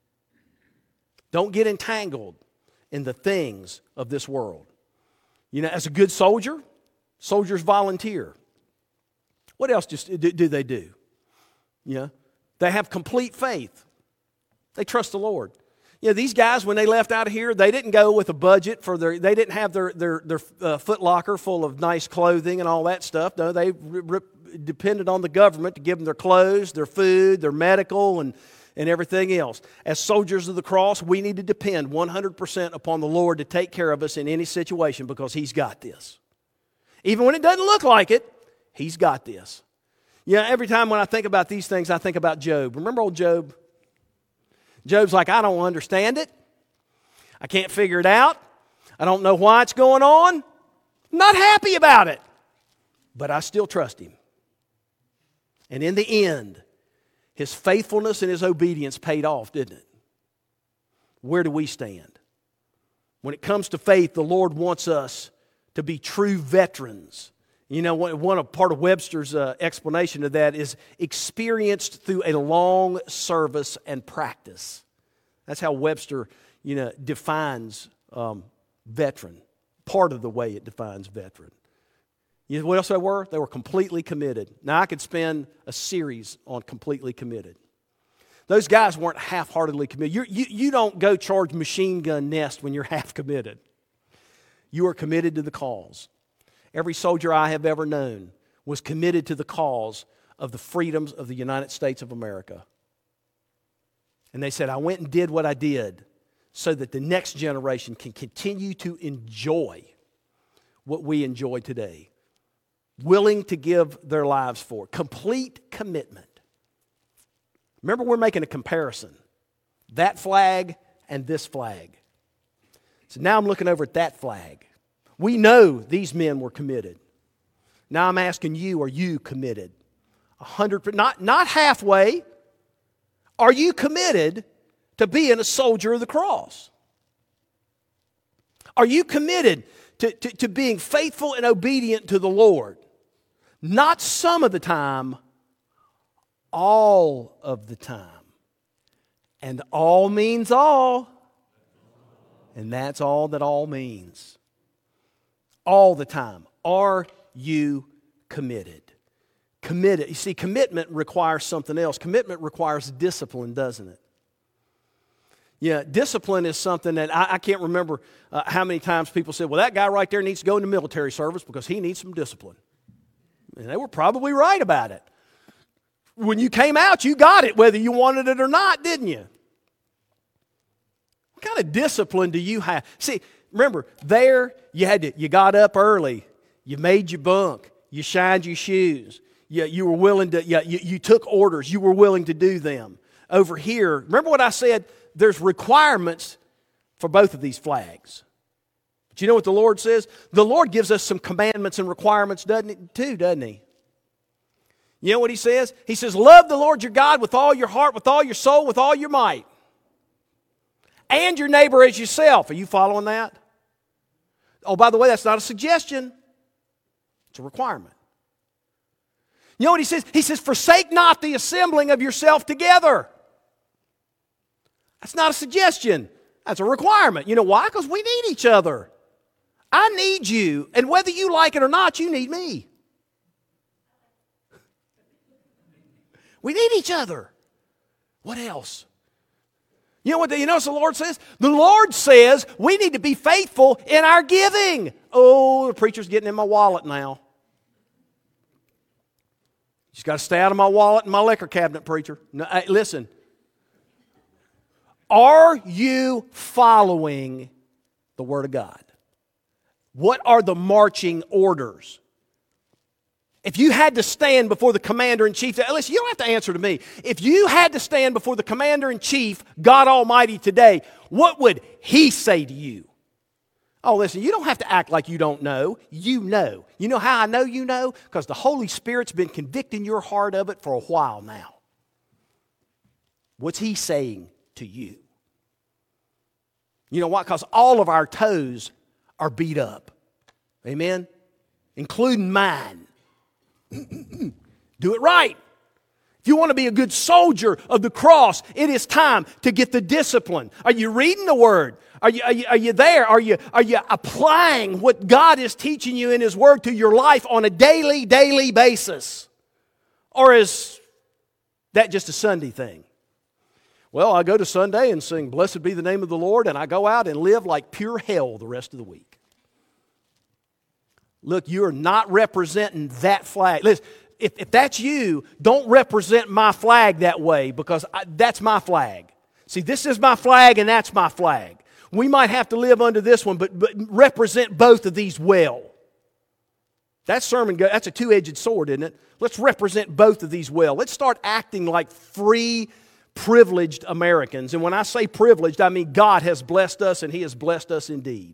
Don't get entangled in the things of this world. You know, as a good soldier, soldiers volunteer. What else do, do they do? You know, they have complete faith. They trust the Lord. You know, these guys, when they left out of here, they didn't go with a budget for their, they didn't have their, their, their uh, Foot Locker full of nice clothing and all that stuff. No, they re- re- depended on the government to give them their clothes, their food, their medical, and and everything else. As soldiers of the cross, we need to depend one hundred percent upon the Lord to take care of us in any situation, because He's got this. Even when it doesn't look like it, He's got this. You know, every time when I think about these things, I think about Job. Remember old Job? Job's like, I don't understand it. I can't figure it out. I don't know why it's going on. I'm not happy about it. But I still trust Him. And in the end, his faithfulness and his obedience paid off, didn't it? Where do we stand? When it comes to faith, the Lord wants us to be true veterans. You know, one of part of Webster's uh, explanation of that is experienced through a long service and practice. That's how Webster, you know, defines um, veteran. Part of the way it defines veteran. You know what else they were? They were completely committed. Now, I could spend a series on completely committed. Those guys weren't half-heartedly committed. You're, you you don't go charge machine gun nest when you're half committed. You are committed to the cause. Every soldier I have ever known was committed to the cause of the freedoms of the United States of America. And they said, I went and did what I did so that the next generation can continue to enjoy what we enjoy today. Willing to give their lives for. Complete commitment. Remember, we're making a comparison. That flag and this flag. So now I'm looking over at that flag. We know these men were committed. Now I'm asking you, are you committed? A hundred, not, not halfway. Are you committed to being a soldier of the cross? Are you committed to, to, to being faithful and obedient to the Lord? Not some of the time, all of the time. And all means all. And that's all that all means. All the time. Are you committed? Committed. You see, commitment requires something else. Commitment requires discipline, doesn't it? Yeah, discipline is something that I, I can't remember uh, how many times people said, well, that guy right there needs to go into military service because he needs some discipline. And they were probably right about it. When you came out, you got it, whether you wanted it or not, didn't you? What kind of discipline do you have? See, remember, there you had to, you got up early, you made your bunk, you shined your shoes, you, you were willing to, you, you, you took orders, you were willing to do them. Over here, remember what I said? There's requirements for both of these flags. But you know what the Lord says? The Lord gives us some commandments and requirements, doesn't he, too, doesn't He? You know what He says? He says, love the Lord your God with all your heart, with all your soul, with all your might. And your neighbor as yourself. Are you following that? Oh, by the way, that's not a suggestion. It's a requirement. You know what He says? He says, forsake not the assembling of yourself together. That's not a suggestion. That's a requirement. You know why? Because we need each other. I need you. And whether you like it or not, you need me. We need each other. What else? You know what the, you notice the Lord says? The Lord says we need to be faithful in our giving. Oh, the preacher's getting in my wallet now. Just got to stay out of my wallet and my liquor cabinet, preacher. No, hey, listen. Are you following the Word of God? What are the marching orders? If you had to stand before the commander-in-chief, listen, you don't have to answer to me. If you had to stand before the commander-in-chief, God Almighty, today, what would He say to you? Oh, listen, you don't have to act like you don't know. You know. You know how I know you know? Because the Holy Spirit's been convicting your heart of it for a while now. What's He saying to you? You know what? Because all of our toes are beat up. Amen? Including mine. Do it right. If you want to be a good soldier of the cross, it is time to get the discipline. Are you reading the Word? Are you, are you, are you there? Are you, are you applying what God is teaching you in His Word to your life on a daily, daily basis? Or is that just a Sunday thing? Well, I go to Sunday and sing, blessed be the name of the Lord, and I go out and live like pure hell the rest of the week. Look, you are not representing that flag. Listen, if, if that's you, don't represent my flag that way because I, that's my flag. See, this is my flag and that's my flag. We might have to live under this one, but, but represent both of these well. That sermon, that's a two-edged sword, isn't it? Let's represent both of these well. Let's start acting like free, privileged Americans. And when I say privileged, I mean God has blessed us and He has blessed us indeed.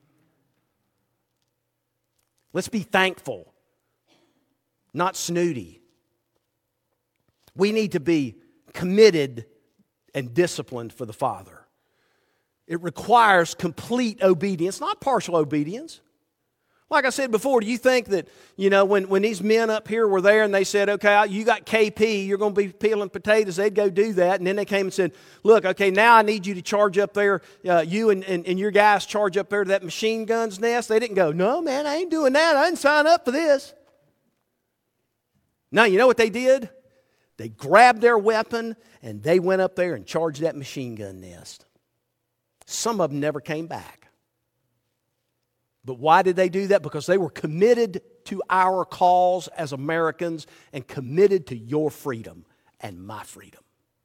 Let's be thankful, not snooty. We need to be committed and disciplined for the Father. It requires complete obedience, not partial obedience. Like I said before, do you think that, you know, when, when these men up here were there and they said, okay, you got K P, you're going to be peeling potatoes, they'd go do that. And then they came and said, look, okay, now I need you to charge up there, uh, you and, and, and your guys charge up there to that machine gun's nest. They didn't go, no, man, I ain't doing that. I didn't sign up for this. No, you know what they did? They grabbed their weapon and they went up there and charged that machine gun nest. Some of them never came back. But why did they do that? Because they were committed to our cause as Americans and committed to your freedom and my freedom.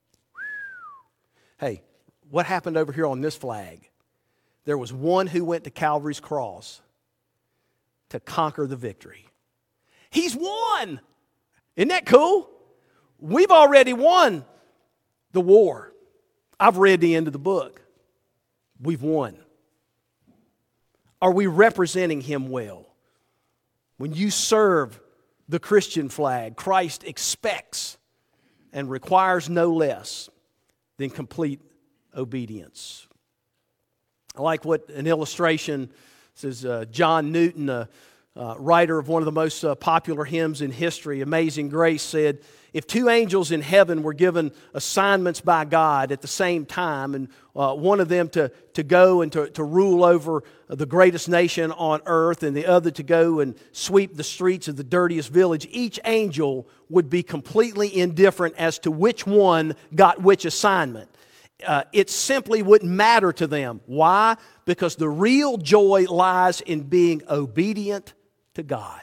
Hey, what happened over here on this flag? There was one who went to Calvary's cross to conquer the victory. He's won. Isn't that cool? We've already won the war. I've read the end of the book. We've won. Are we representing Him well? When you serve the Christian flag, Christ expects and requires no less than complete obedience. I like what an illustration says. Uh, John Newton, a uh, writer of one of the most uh, popular hymns in history, Amazing Grace, said, if two angels in heaven were given assignments by God at the same time, and uh, one of them to, to go and to, to rule over the greatest nation on earth, and the other to go and sweep the streets of the dirtiest village, each angel would be completely indifferent as to which one got which assignment. Uh, it simply wouldn't matter to them. Why? Because the real joy lies in being obedient to God.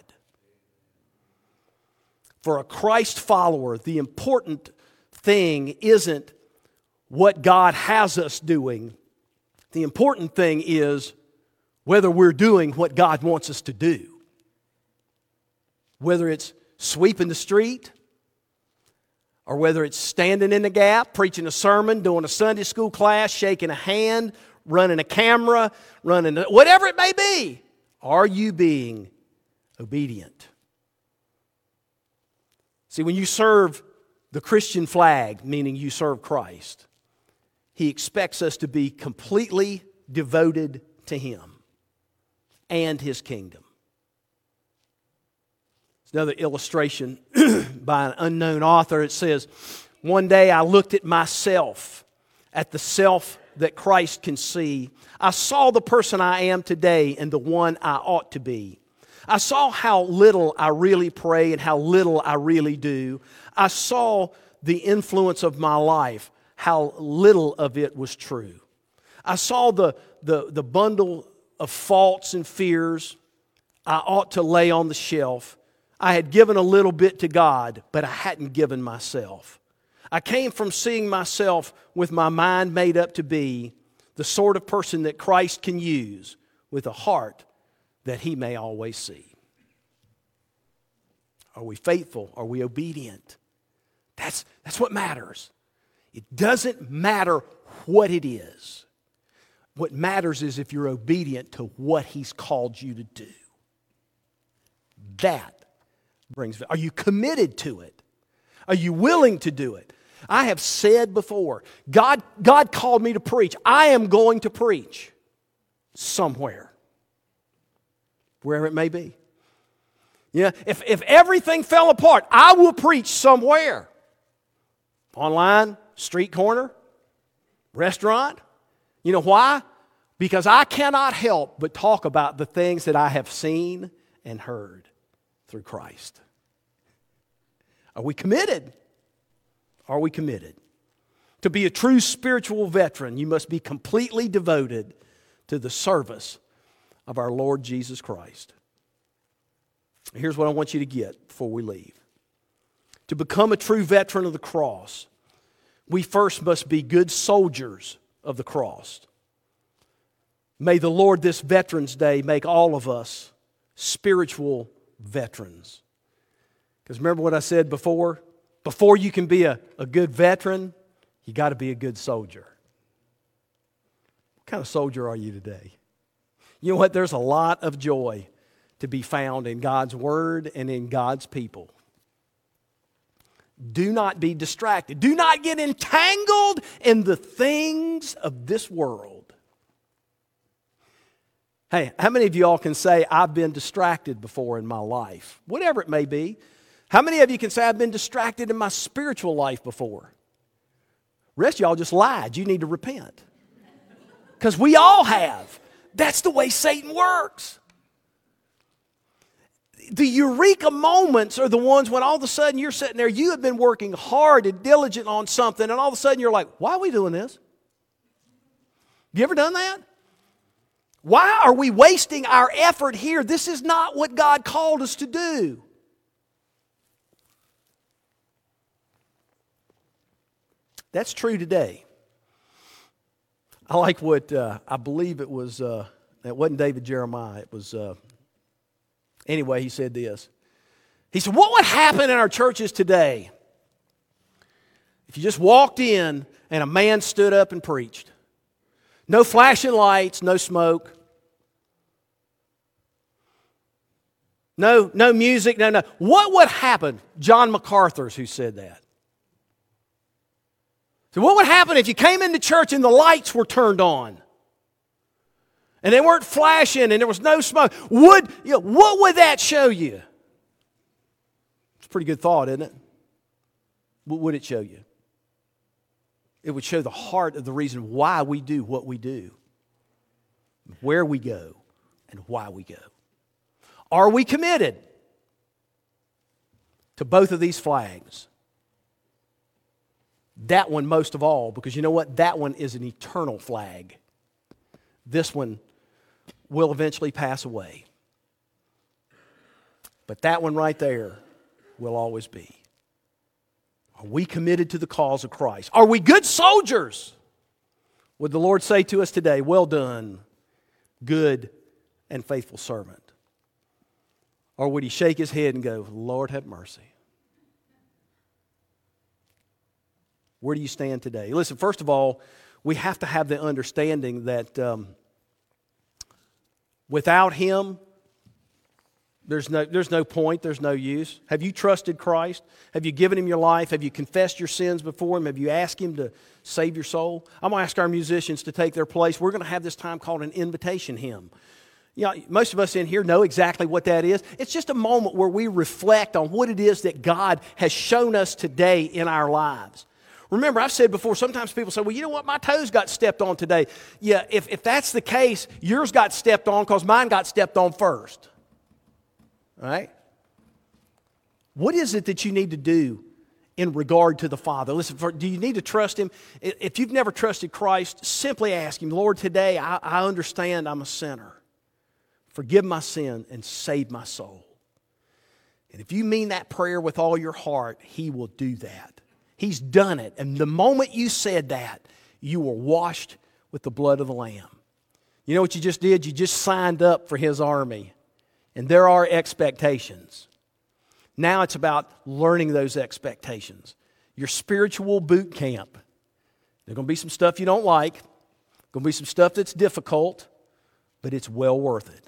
For a Christ follower, the important thing isn't what God has us doing. The important thing is whether we're doing what God wants us to do. Whether it's sweeping the street, or whether it's standing in the gap, preaching a sermon, doing a Sunday school class, shaking a hand, running a camera, running a, whatever it may be. Are you being obedient? See, when you serve the Christian flag, meaning you serve Christ, He expects us to be completely devoted to Him and His kingdom. There's another illustration by an unknown author. It says, one day I looked at myself, at the self that Christ can see. I saw the person I am today and the one I ought to be. I saw how little I really pray and how little I really do. I saw the influence of my life, how little of it was true. I saw the, the, the bundle of faults and fears I ought to lay on the shelf. I had given a little bit to God, but I hadn't given myself. I came from seeing myself with my mind made up to be the sort of person that Christ can use with a heart that He may always see. Are we faithful? Are we obedient? That's, that's what matters. It doesn't matter what it is. What matters is if you're obedient to what He's called you to do. That brings, are you committed to it? Are you willing to do it? I have said before, God, God called me to preach. I am going to preach somewhere. Wherever it may be. Yeah, if, if everything fell apart, I will preach somewhere. Online, street corner, restaurant. You know why? Because I cannot help but talk about the things that I have seen and heard through Christ. Are we committed? Are we committed? To be a true spiritual veteran, you must be completely devoted to the service of our Lord Jesus Christ. Here's what I want you to get before we leave. To become a true veteran of the cross, we first must be good soldiers of the cross. May the Lord this Veterans Day make all of us spiritual veterans. Because remember what I said before? Before you can be a, a good veteran, you got to be a good soldier. What kind of soldier are you today? You know what? There's a lot of joy to be found in God's Word and in God's people. Do not be distracted. Do not get entangled in the things of this world. Hey, how many of you all can say, I've been distracted before in my life? Whatever it may be. How many of you can say, I've been distracted in my spiritual life before? The rest of y'all just lied. You need to repent. Because we all have. That's the way Satan works. The eureka moments are the ones when all of a sudden you're sitting there, you have been working hard and diligent on something, and all of a sudden you're like, why are we doing this? Have you ever done that? Why are we wasting our effort here? This is not what God called us to do. That's true today. I like what, uh, I believe it was, uh, it wasn't David Jeremiah, it was, uh, anyway, he said this. He said, what would happen in our churches today if you just walked in and a man stood up and preached. No flashing lights, no smoke. No, no music, no, no. What would happen? John MacArthur's who said that. So what would happen if you came into church and the lights were turned on? And they weren't flashing and there was no smoke. Would, you know, what would that show you? It's a pretty good thought, isn't it? What would it show you? It would show the heart of the reason why we do what we do, where we go, and why we go. Are we committed to both of these flags? That one most of all, because you know what? That one is an eternal flag. This one will eventually pass away. But that one right there will always be. Are we committed to the cause of Christ? Are we good soldiers? Would the Lord say to us today, well done, good and faithful servant? Or would He shake His head and go, Lord, have mercy? Where do you stand today? Listen, first of all, we have to have the understanding that um, without Him, there's no, there's no point, there's no use. Have you trusted Christ? Have you given Him your life? Have you confessed your sins before Him? Have you asked Him to save your soul? I'm going to ask our musicians to take their place. We're going to have this time called an invitation hymn. You know, most of us in here know exactly what that is. It's just a moment where we reflect on what it is that God has shown us today in our lives. Remember, I've said before, sometimes people say, well, you know what, my toes got stepped on today. Yeah, if, if that's the case, yours got stepped on because mine got stepped on first. All right? What is it that you need to do in regard to the Father? Listen, for, do you need to trust Him? If you've never trusted Christ, simply ask Him, Lord, today I, I understand I'm a sinner. Forgive my sin and save my soul. And if you mean that prayer with all your heart, He will do that. He's done it. And the moment you said that, you were washed with the blood of the Lamb. You know what you just did? You just signed up for His army. And there are expectations. Now it's about learning those expectations. Your spiritual boot camp. There's going to be some stuff you don't like. Going to be some stuff that's difficult, but it's well worth it.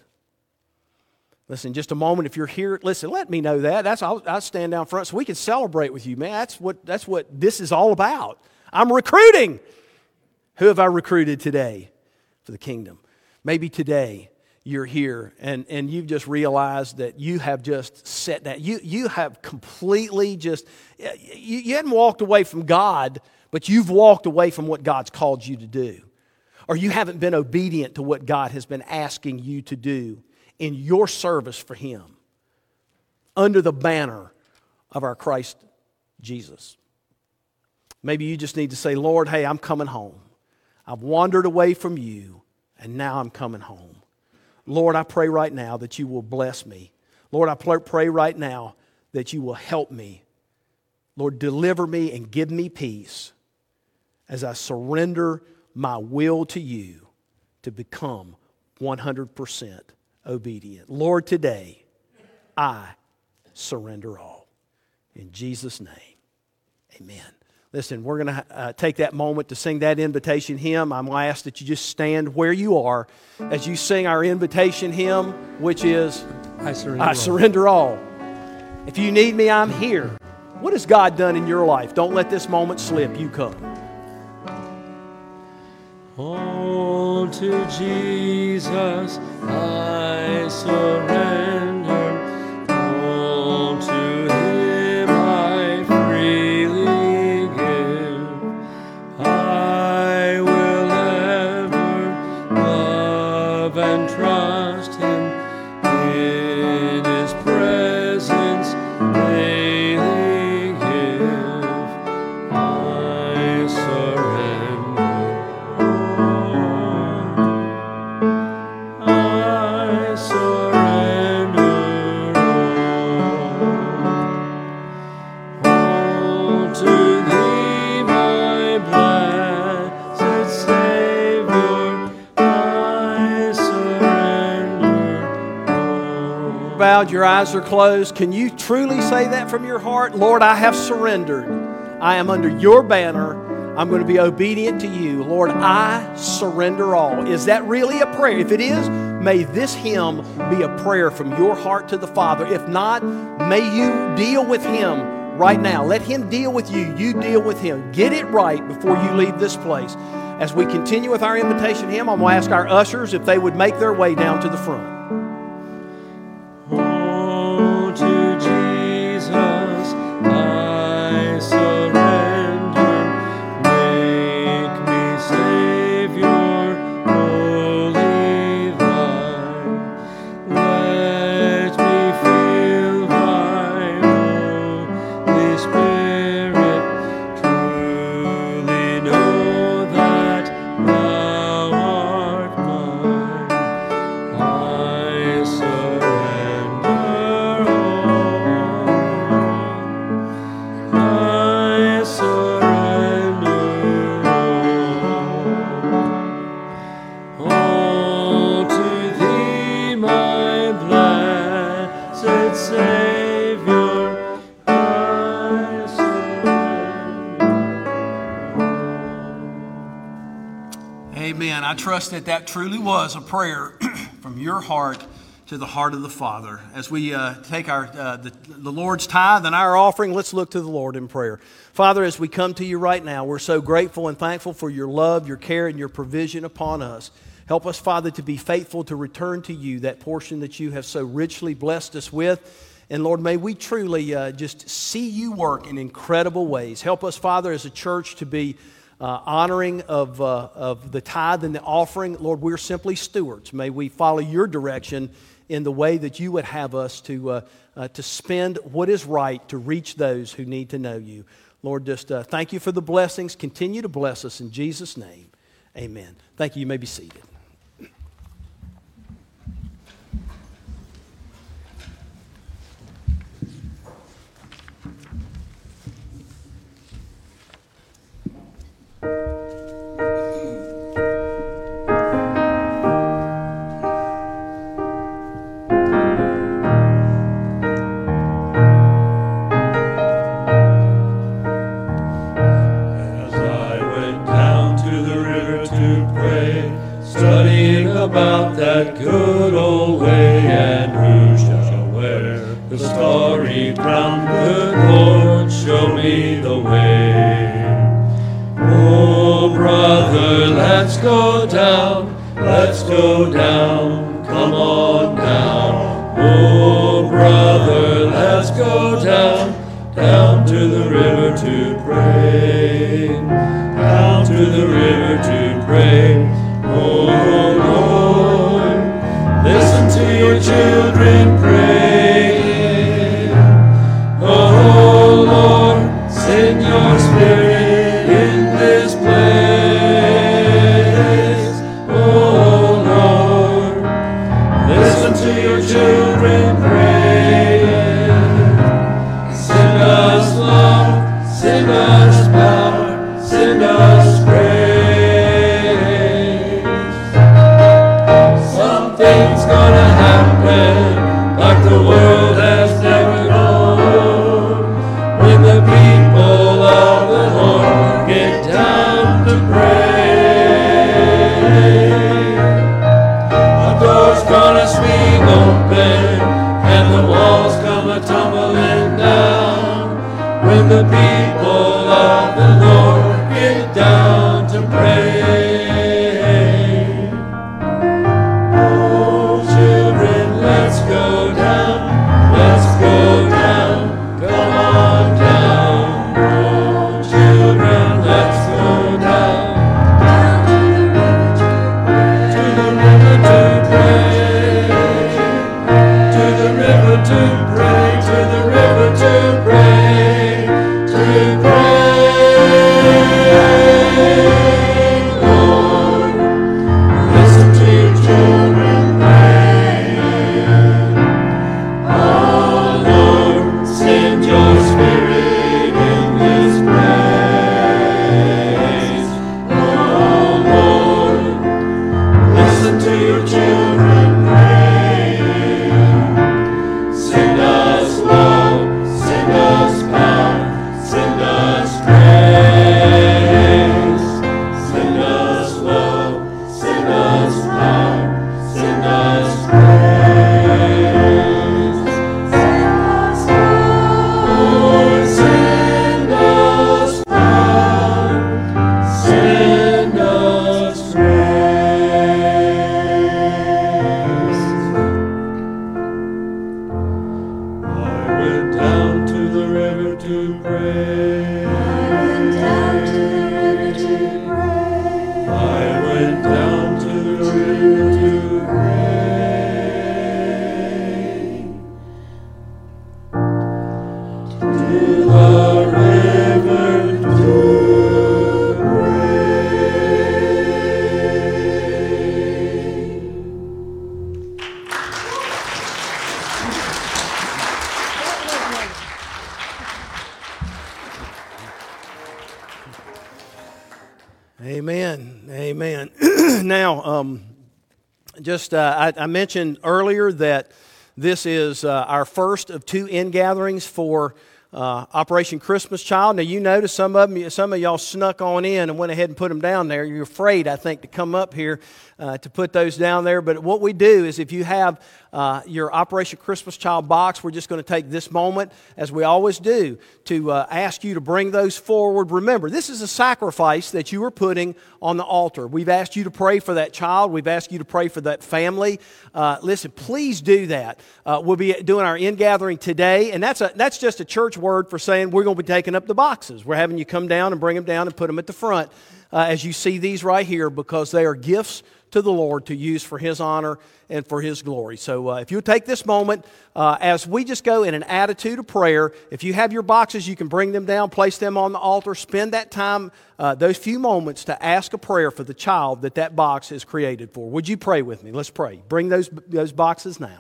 Listen, just a moment, if you're here, listen, let me know that. That's I'll, I'll stand down front so we can celebrate with you, man. That's what, that's what this is all about. I'm recruiting. Who have I recruited today for the kingdom? Maybe today you're here and, and you've just realized that you have just set that. You, you have completely just, you, you hadn't walked away from God, but you've walked away from what God's called you to do. Or you haven't been obedient to what God has been asking you to do in your service for Him under the banner of our Christ Jesus. Maybe you just need to say, Lord, hey, I'm coming home. I've wandered away from You, and now I'm coming home. Lord, I pray right now that You will bless me. Lord, I pray right now that You will help me. Lord, deliver me and give me peace as I surrender my will to You to become one hundred percent obedient. Lord, today, I surrender all. In Jesus' name, amen. Listen, we're going to uh, take that moment to sing that invitation hymn. I'm going to ask that you just stand where you are as you sing our invitation hymn, which is, I surrender, I surrender all. all. If you need me, I'm here. What has God done in your life? Don't let this moment slip. You come. All to Jesus I surrender, all to Him I freely give. I will ever love and trust Him, in His presence daily give. I surrender. Bowed, your eyes are closed. Can you truly say that from your heart? Lord, I have surrendered. I am under Your banner. I'm going to be obedient to you. Lord, I surrender all. Is that really a prayer? If it is, may this hymn be a prayer from your heart to the Father. If not, may you deal with Him right now. Let Him deal with you. You deal with Him. Get it right before you leave this place. As we continue with our invitation hymn, I'm going to ask our ushers if they would make their way down to the front. Oh, to Jesus I surrender. Make me Savior, wholly thine. Let me feel thine Holy Spirit. Truly know that thou art mine. I surrender all. I surrender all. All to Thee, my blessed Savior, I surrender. Amen. I trust that that truly was a prayer from your heart to the heart of the Father. As we uh, take our uh, the, the Lord's tithe and our offering, let's look to the Lord in prayer. Father, as we come to you right now, we're so grateful and thankful for your love, your care, and your provision upon us. Help us, Father, to be faithful to return to you that portion that you have so richly blessed us with. And Lord, may we truly uh, just see you work in incredible ways. Help us, Father, as a church to be uh, honoring of, uh, of the tithe and the offering. Lord, we're simply stewards. May we follow your direction in the way that you would have us to, uh, uh, to spend what is right to reach those who need to know you. Lord, just uh, thank you for the blessings. Continue to bless us in Jesus' name. Amen. Thank you. You may be seated. As I went down to the river to pray, studying about that good old way, and who shall wear the starry crown? Good Lord, show me the way. Oh, brother, let's go down, let's go down, come on down. Oh, brother, let's go down, down to the river to pray, down to the river to pray. Oh, Lord, listen to your children pray. Oh, Lord, send your Spirit in this place. Oh, Lord, listen to your children pray. Send us love, send us power, send us grace. Something's gonna happen like the world has never known, when the people of the Lord get down to pray. A door's gonna swing open and the walls come a-tumbling down, when the people of the Lord get down to pray. Oh, children, let's go down, let's go down, come on down. Oh, children, let's go down, to the river to pray, to the river to pray, to the river to pray, to pray. Oh, down to the river to rain. To the river to Amen. Amen. Now, um, just uh, I, I mentioned earlier that this is uh, our first of two in gatherings for uh, Operation Christmas Child. Now, you notice some of them, some of y'all snuck on in and went ahead and put them down there. You're afraid, I think, to come up here uh, to put those down there. But what we do is, if you have uh, your Operation Christmas Child box, we're just going to take this moment, as we always do, to uh, ask you to bring those forward. Remember, this is a sacrifice that you are putting on the altar. We've asked you to pray for that child. We've asked you to pray for that family. Uh, listen, please do that. Uh, we'll be doing our in-gathering today, and that's a that's just a church word for saying we're going to be taking up the boxes. We're having you come down and bring them down and put them at the front uh, as you see these right here, because they are gifts to the Lord to use for His honor and for His glory. So uh, if you'll take this moment uh, as we just go in an attitude of prayer, if you have your boxes, you can bring them down, place them on the altar, spend that time, uh, those few moments to ask a prayer for the child that that box is created for. Would you pray with me? Let's pray. Bring those, those boxes now.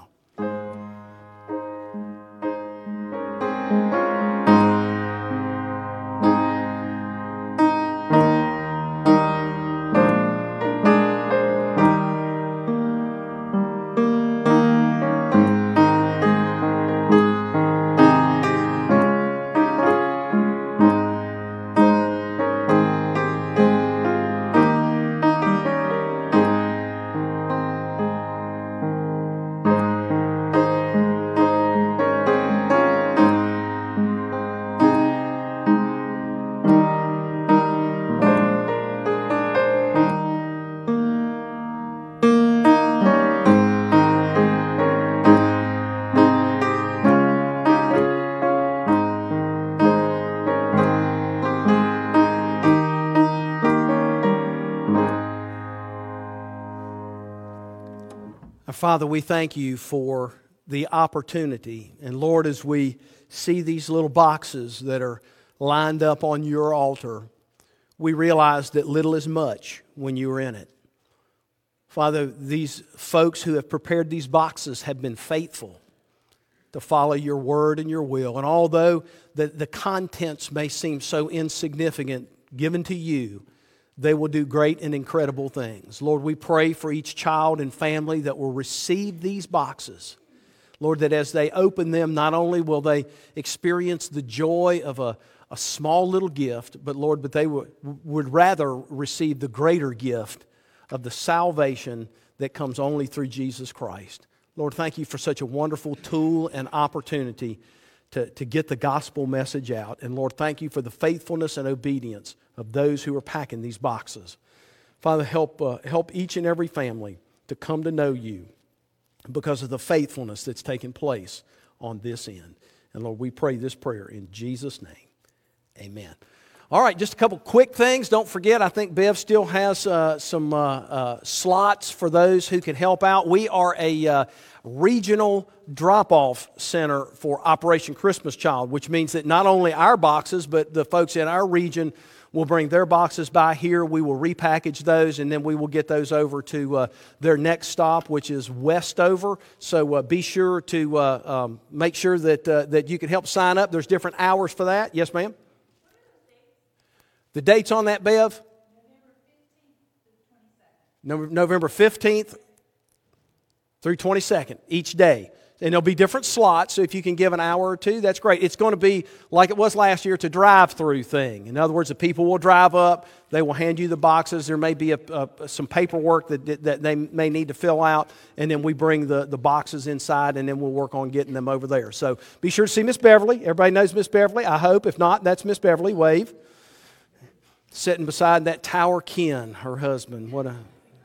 Father, we thank you for the opportunity. And Lord, as we see these little boxes that are lined up on your altar, we realize that little is much when you are in it. Father, these folks who have prepared these boxes have been faithful to follow your word and your will. And although the, the contents may seem so insignificant given to you, they will do great and incredible things. Lord, we pray for each child and family that will receive these boxes. Lord, that as they open them, not only will they experience the joy of a, a small little gift, but Lord, but they would, would rather receive the greater gift of the salvation that comes only through Jesus Christ. Lord, thank you for such a wonderful tool and opportunity to, to get the gospel message out. And Lord, thank you for the faithfulness and obedience of those who are packing these boxes. Father, help, uh, help each and every family to come to know you because of the faithfulness that's taken place on this end. And Lord, we pray this prayer in Jesus' name. Amen. All right, just a couple quick things. Don't forget, I think Bev still has uh, some uh, uh, slots for those who can help out. We are a uh, regional drop-off center for Operation Christmas Child, which means that not only our boxes, but the folks in our region will bring their boxes by here. We will repackage those, and then we will get those over to uh, their next stop, which is Westover. So uh, be sure to uh, um, make sure that, uh, that you can help sign up. There's different hours for that. Yes, ma'am? The dates on that, Bev? November fifteenth through twenty-second, each day. And there'll be different slots, so if you can give an hour or two, that's great. It's going to be, like it was last year, it's a drive-through thing. In other words, the people will drive up, they will hand you the boxes. There may be a, a, some paperwork that, that they may need to fill out, and then we bring the, the boxes inside, and then we'll work on getting them over there. So be sure to see Miss Beverly. Everybody knows Miss Beverly, I hope. If not, that's Miss Beverly. Wave. Sitting beside that Tower Ken, her husband. What a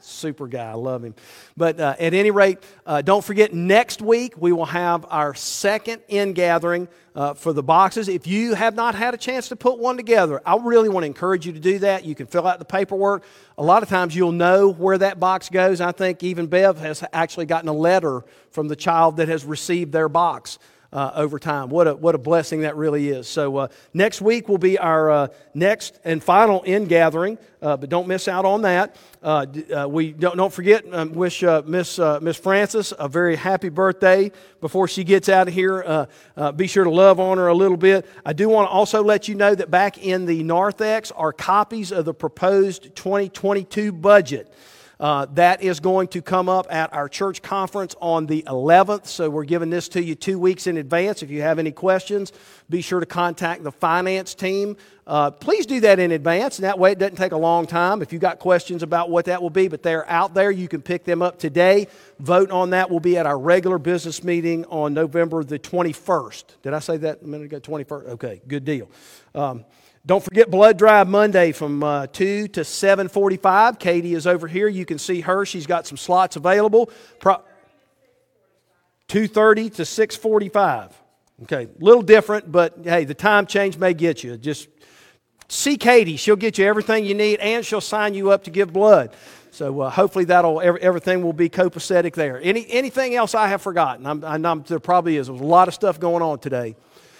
Super guy. I love him. But uh, at any rate, uh, don't forget, next week we will have our second in-gathering uh, for the boxes. If you have not had a chance to put one together, I really want to encourage you to do that. You can fill out the paperwork. A lot of times you'll know where that box goes. I think even Bev has actually gotten a letter from the child that has received their box. Uh, over time. What a, what a blessing that really is. So uh, next week will be our uh, next and final in-gathering, uh, but don't miss out on that. Uh, uh, we don't, don't forget, um, wish uh, Miss uh, Miss Francis a very happy birthday before she gets out of here. Uh, uh, be sure to love on her a little bit. I do want to also let you know that back in the narthex are copies of the proposed twenty twenty-two budget. Uh, that is going to come up at our church conference on the eleventh. So we're giving this to you two weeks in advance. If you have any questions, be sure to contact the finance team. Uh, please do that in advance, and that way it doesn't take a long time if you've got questions about what that will be. But they're out there. You can pick them up today. Vote on that will be at our regular business meeting on November the twenty-first. Did I say that a minute ago? twenty-first? Okay, good deal. Um, Don't forget Blood Drive Monday from uh, two to seven forty-five. Katie is over here. You can see her. She's got some slots available. Pro- two thirty to six forty-five. Okay, a little different, but hey, the time change may get you. Just see Katie. She'll get you everything you need, and she'll sign you up to give blood. So uh, hopefully that'll everything will be copacetic there. Any anything else I have forgotten? I'm, I'm, there probably is. There's a lot of stuff going on today.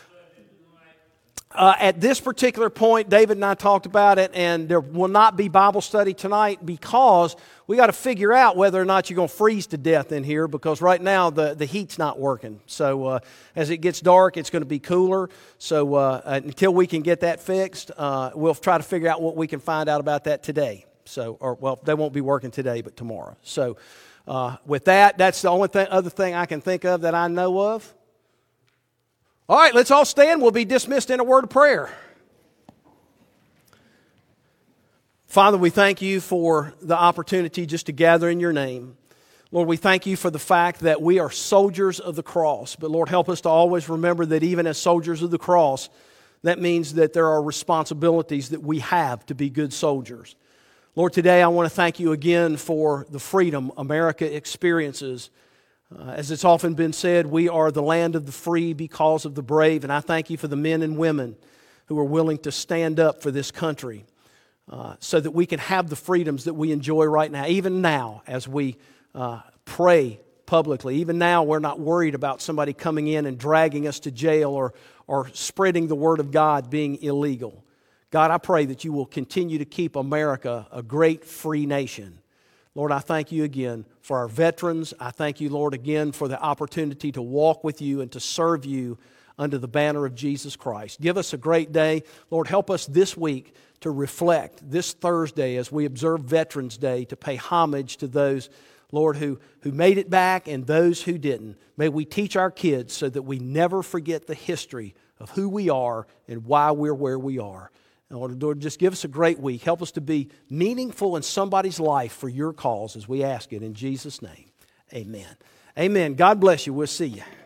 Uh, at this particular point, David and I talked about it, and there will not be Bible study tonight because we got to figure out whether or not you're going to freeze to death in here, because right now the, the heat's not working. So uh, as it gets dark, it's going to be cooler. So uh, until we can get that fixed, uh, we'll try to figure out what we can find out about that today. So, or well, they won't be working today, but tomorrow. So uh, with that, that's the only th- other thing I can think of that I know of. All right, let's all stand. We'll be dismissed in a word of prayer. Father, we thank you for the opportunity just to gather in your name. Lord, we thank you for the fact that we are soldiers of the cross. But Lord, help us to always remember that even as soldiers of the cross, that means that there are responsibilities that we have to be good soldiers. Lord, today I want to thank you again for the freedom America experiences. Uh, as it's often been said, we are the land of the free because of the brave, and I thank you for the men and women who are willing to stand up for this country uh, so that we can have the freedoms that we enjoy right now. Even now, as we uh, pray publicly, even now we're not worried about somebody coming in and dragging us to jail or, or spreading the Word of God being illegal. God, I pray that you will continue to keep America a great free nation. Lord, I thank you again for our veterans. I thank you, Lord, again for the opportunity to walk with you and to serve you under the banner of Jesus Christ. Give us a great day. Lord, help us this week to reflect this Thursday as we observe Veterans Day, to pay homage to those, Lord, who, who made it back and those who didn't. May we teach our kids so that we never forget the history of who we are and why we're where we are. Lord, just give us a great week. Help us to be meaningful in somebody's life for your cause as we ask it in Jesus' name. Amen. Amen. God bless you. We'll see you.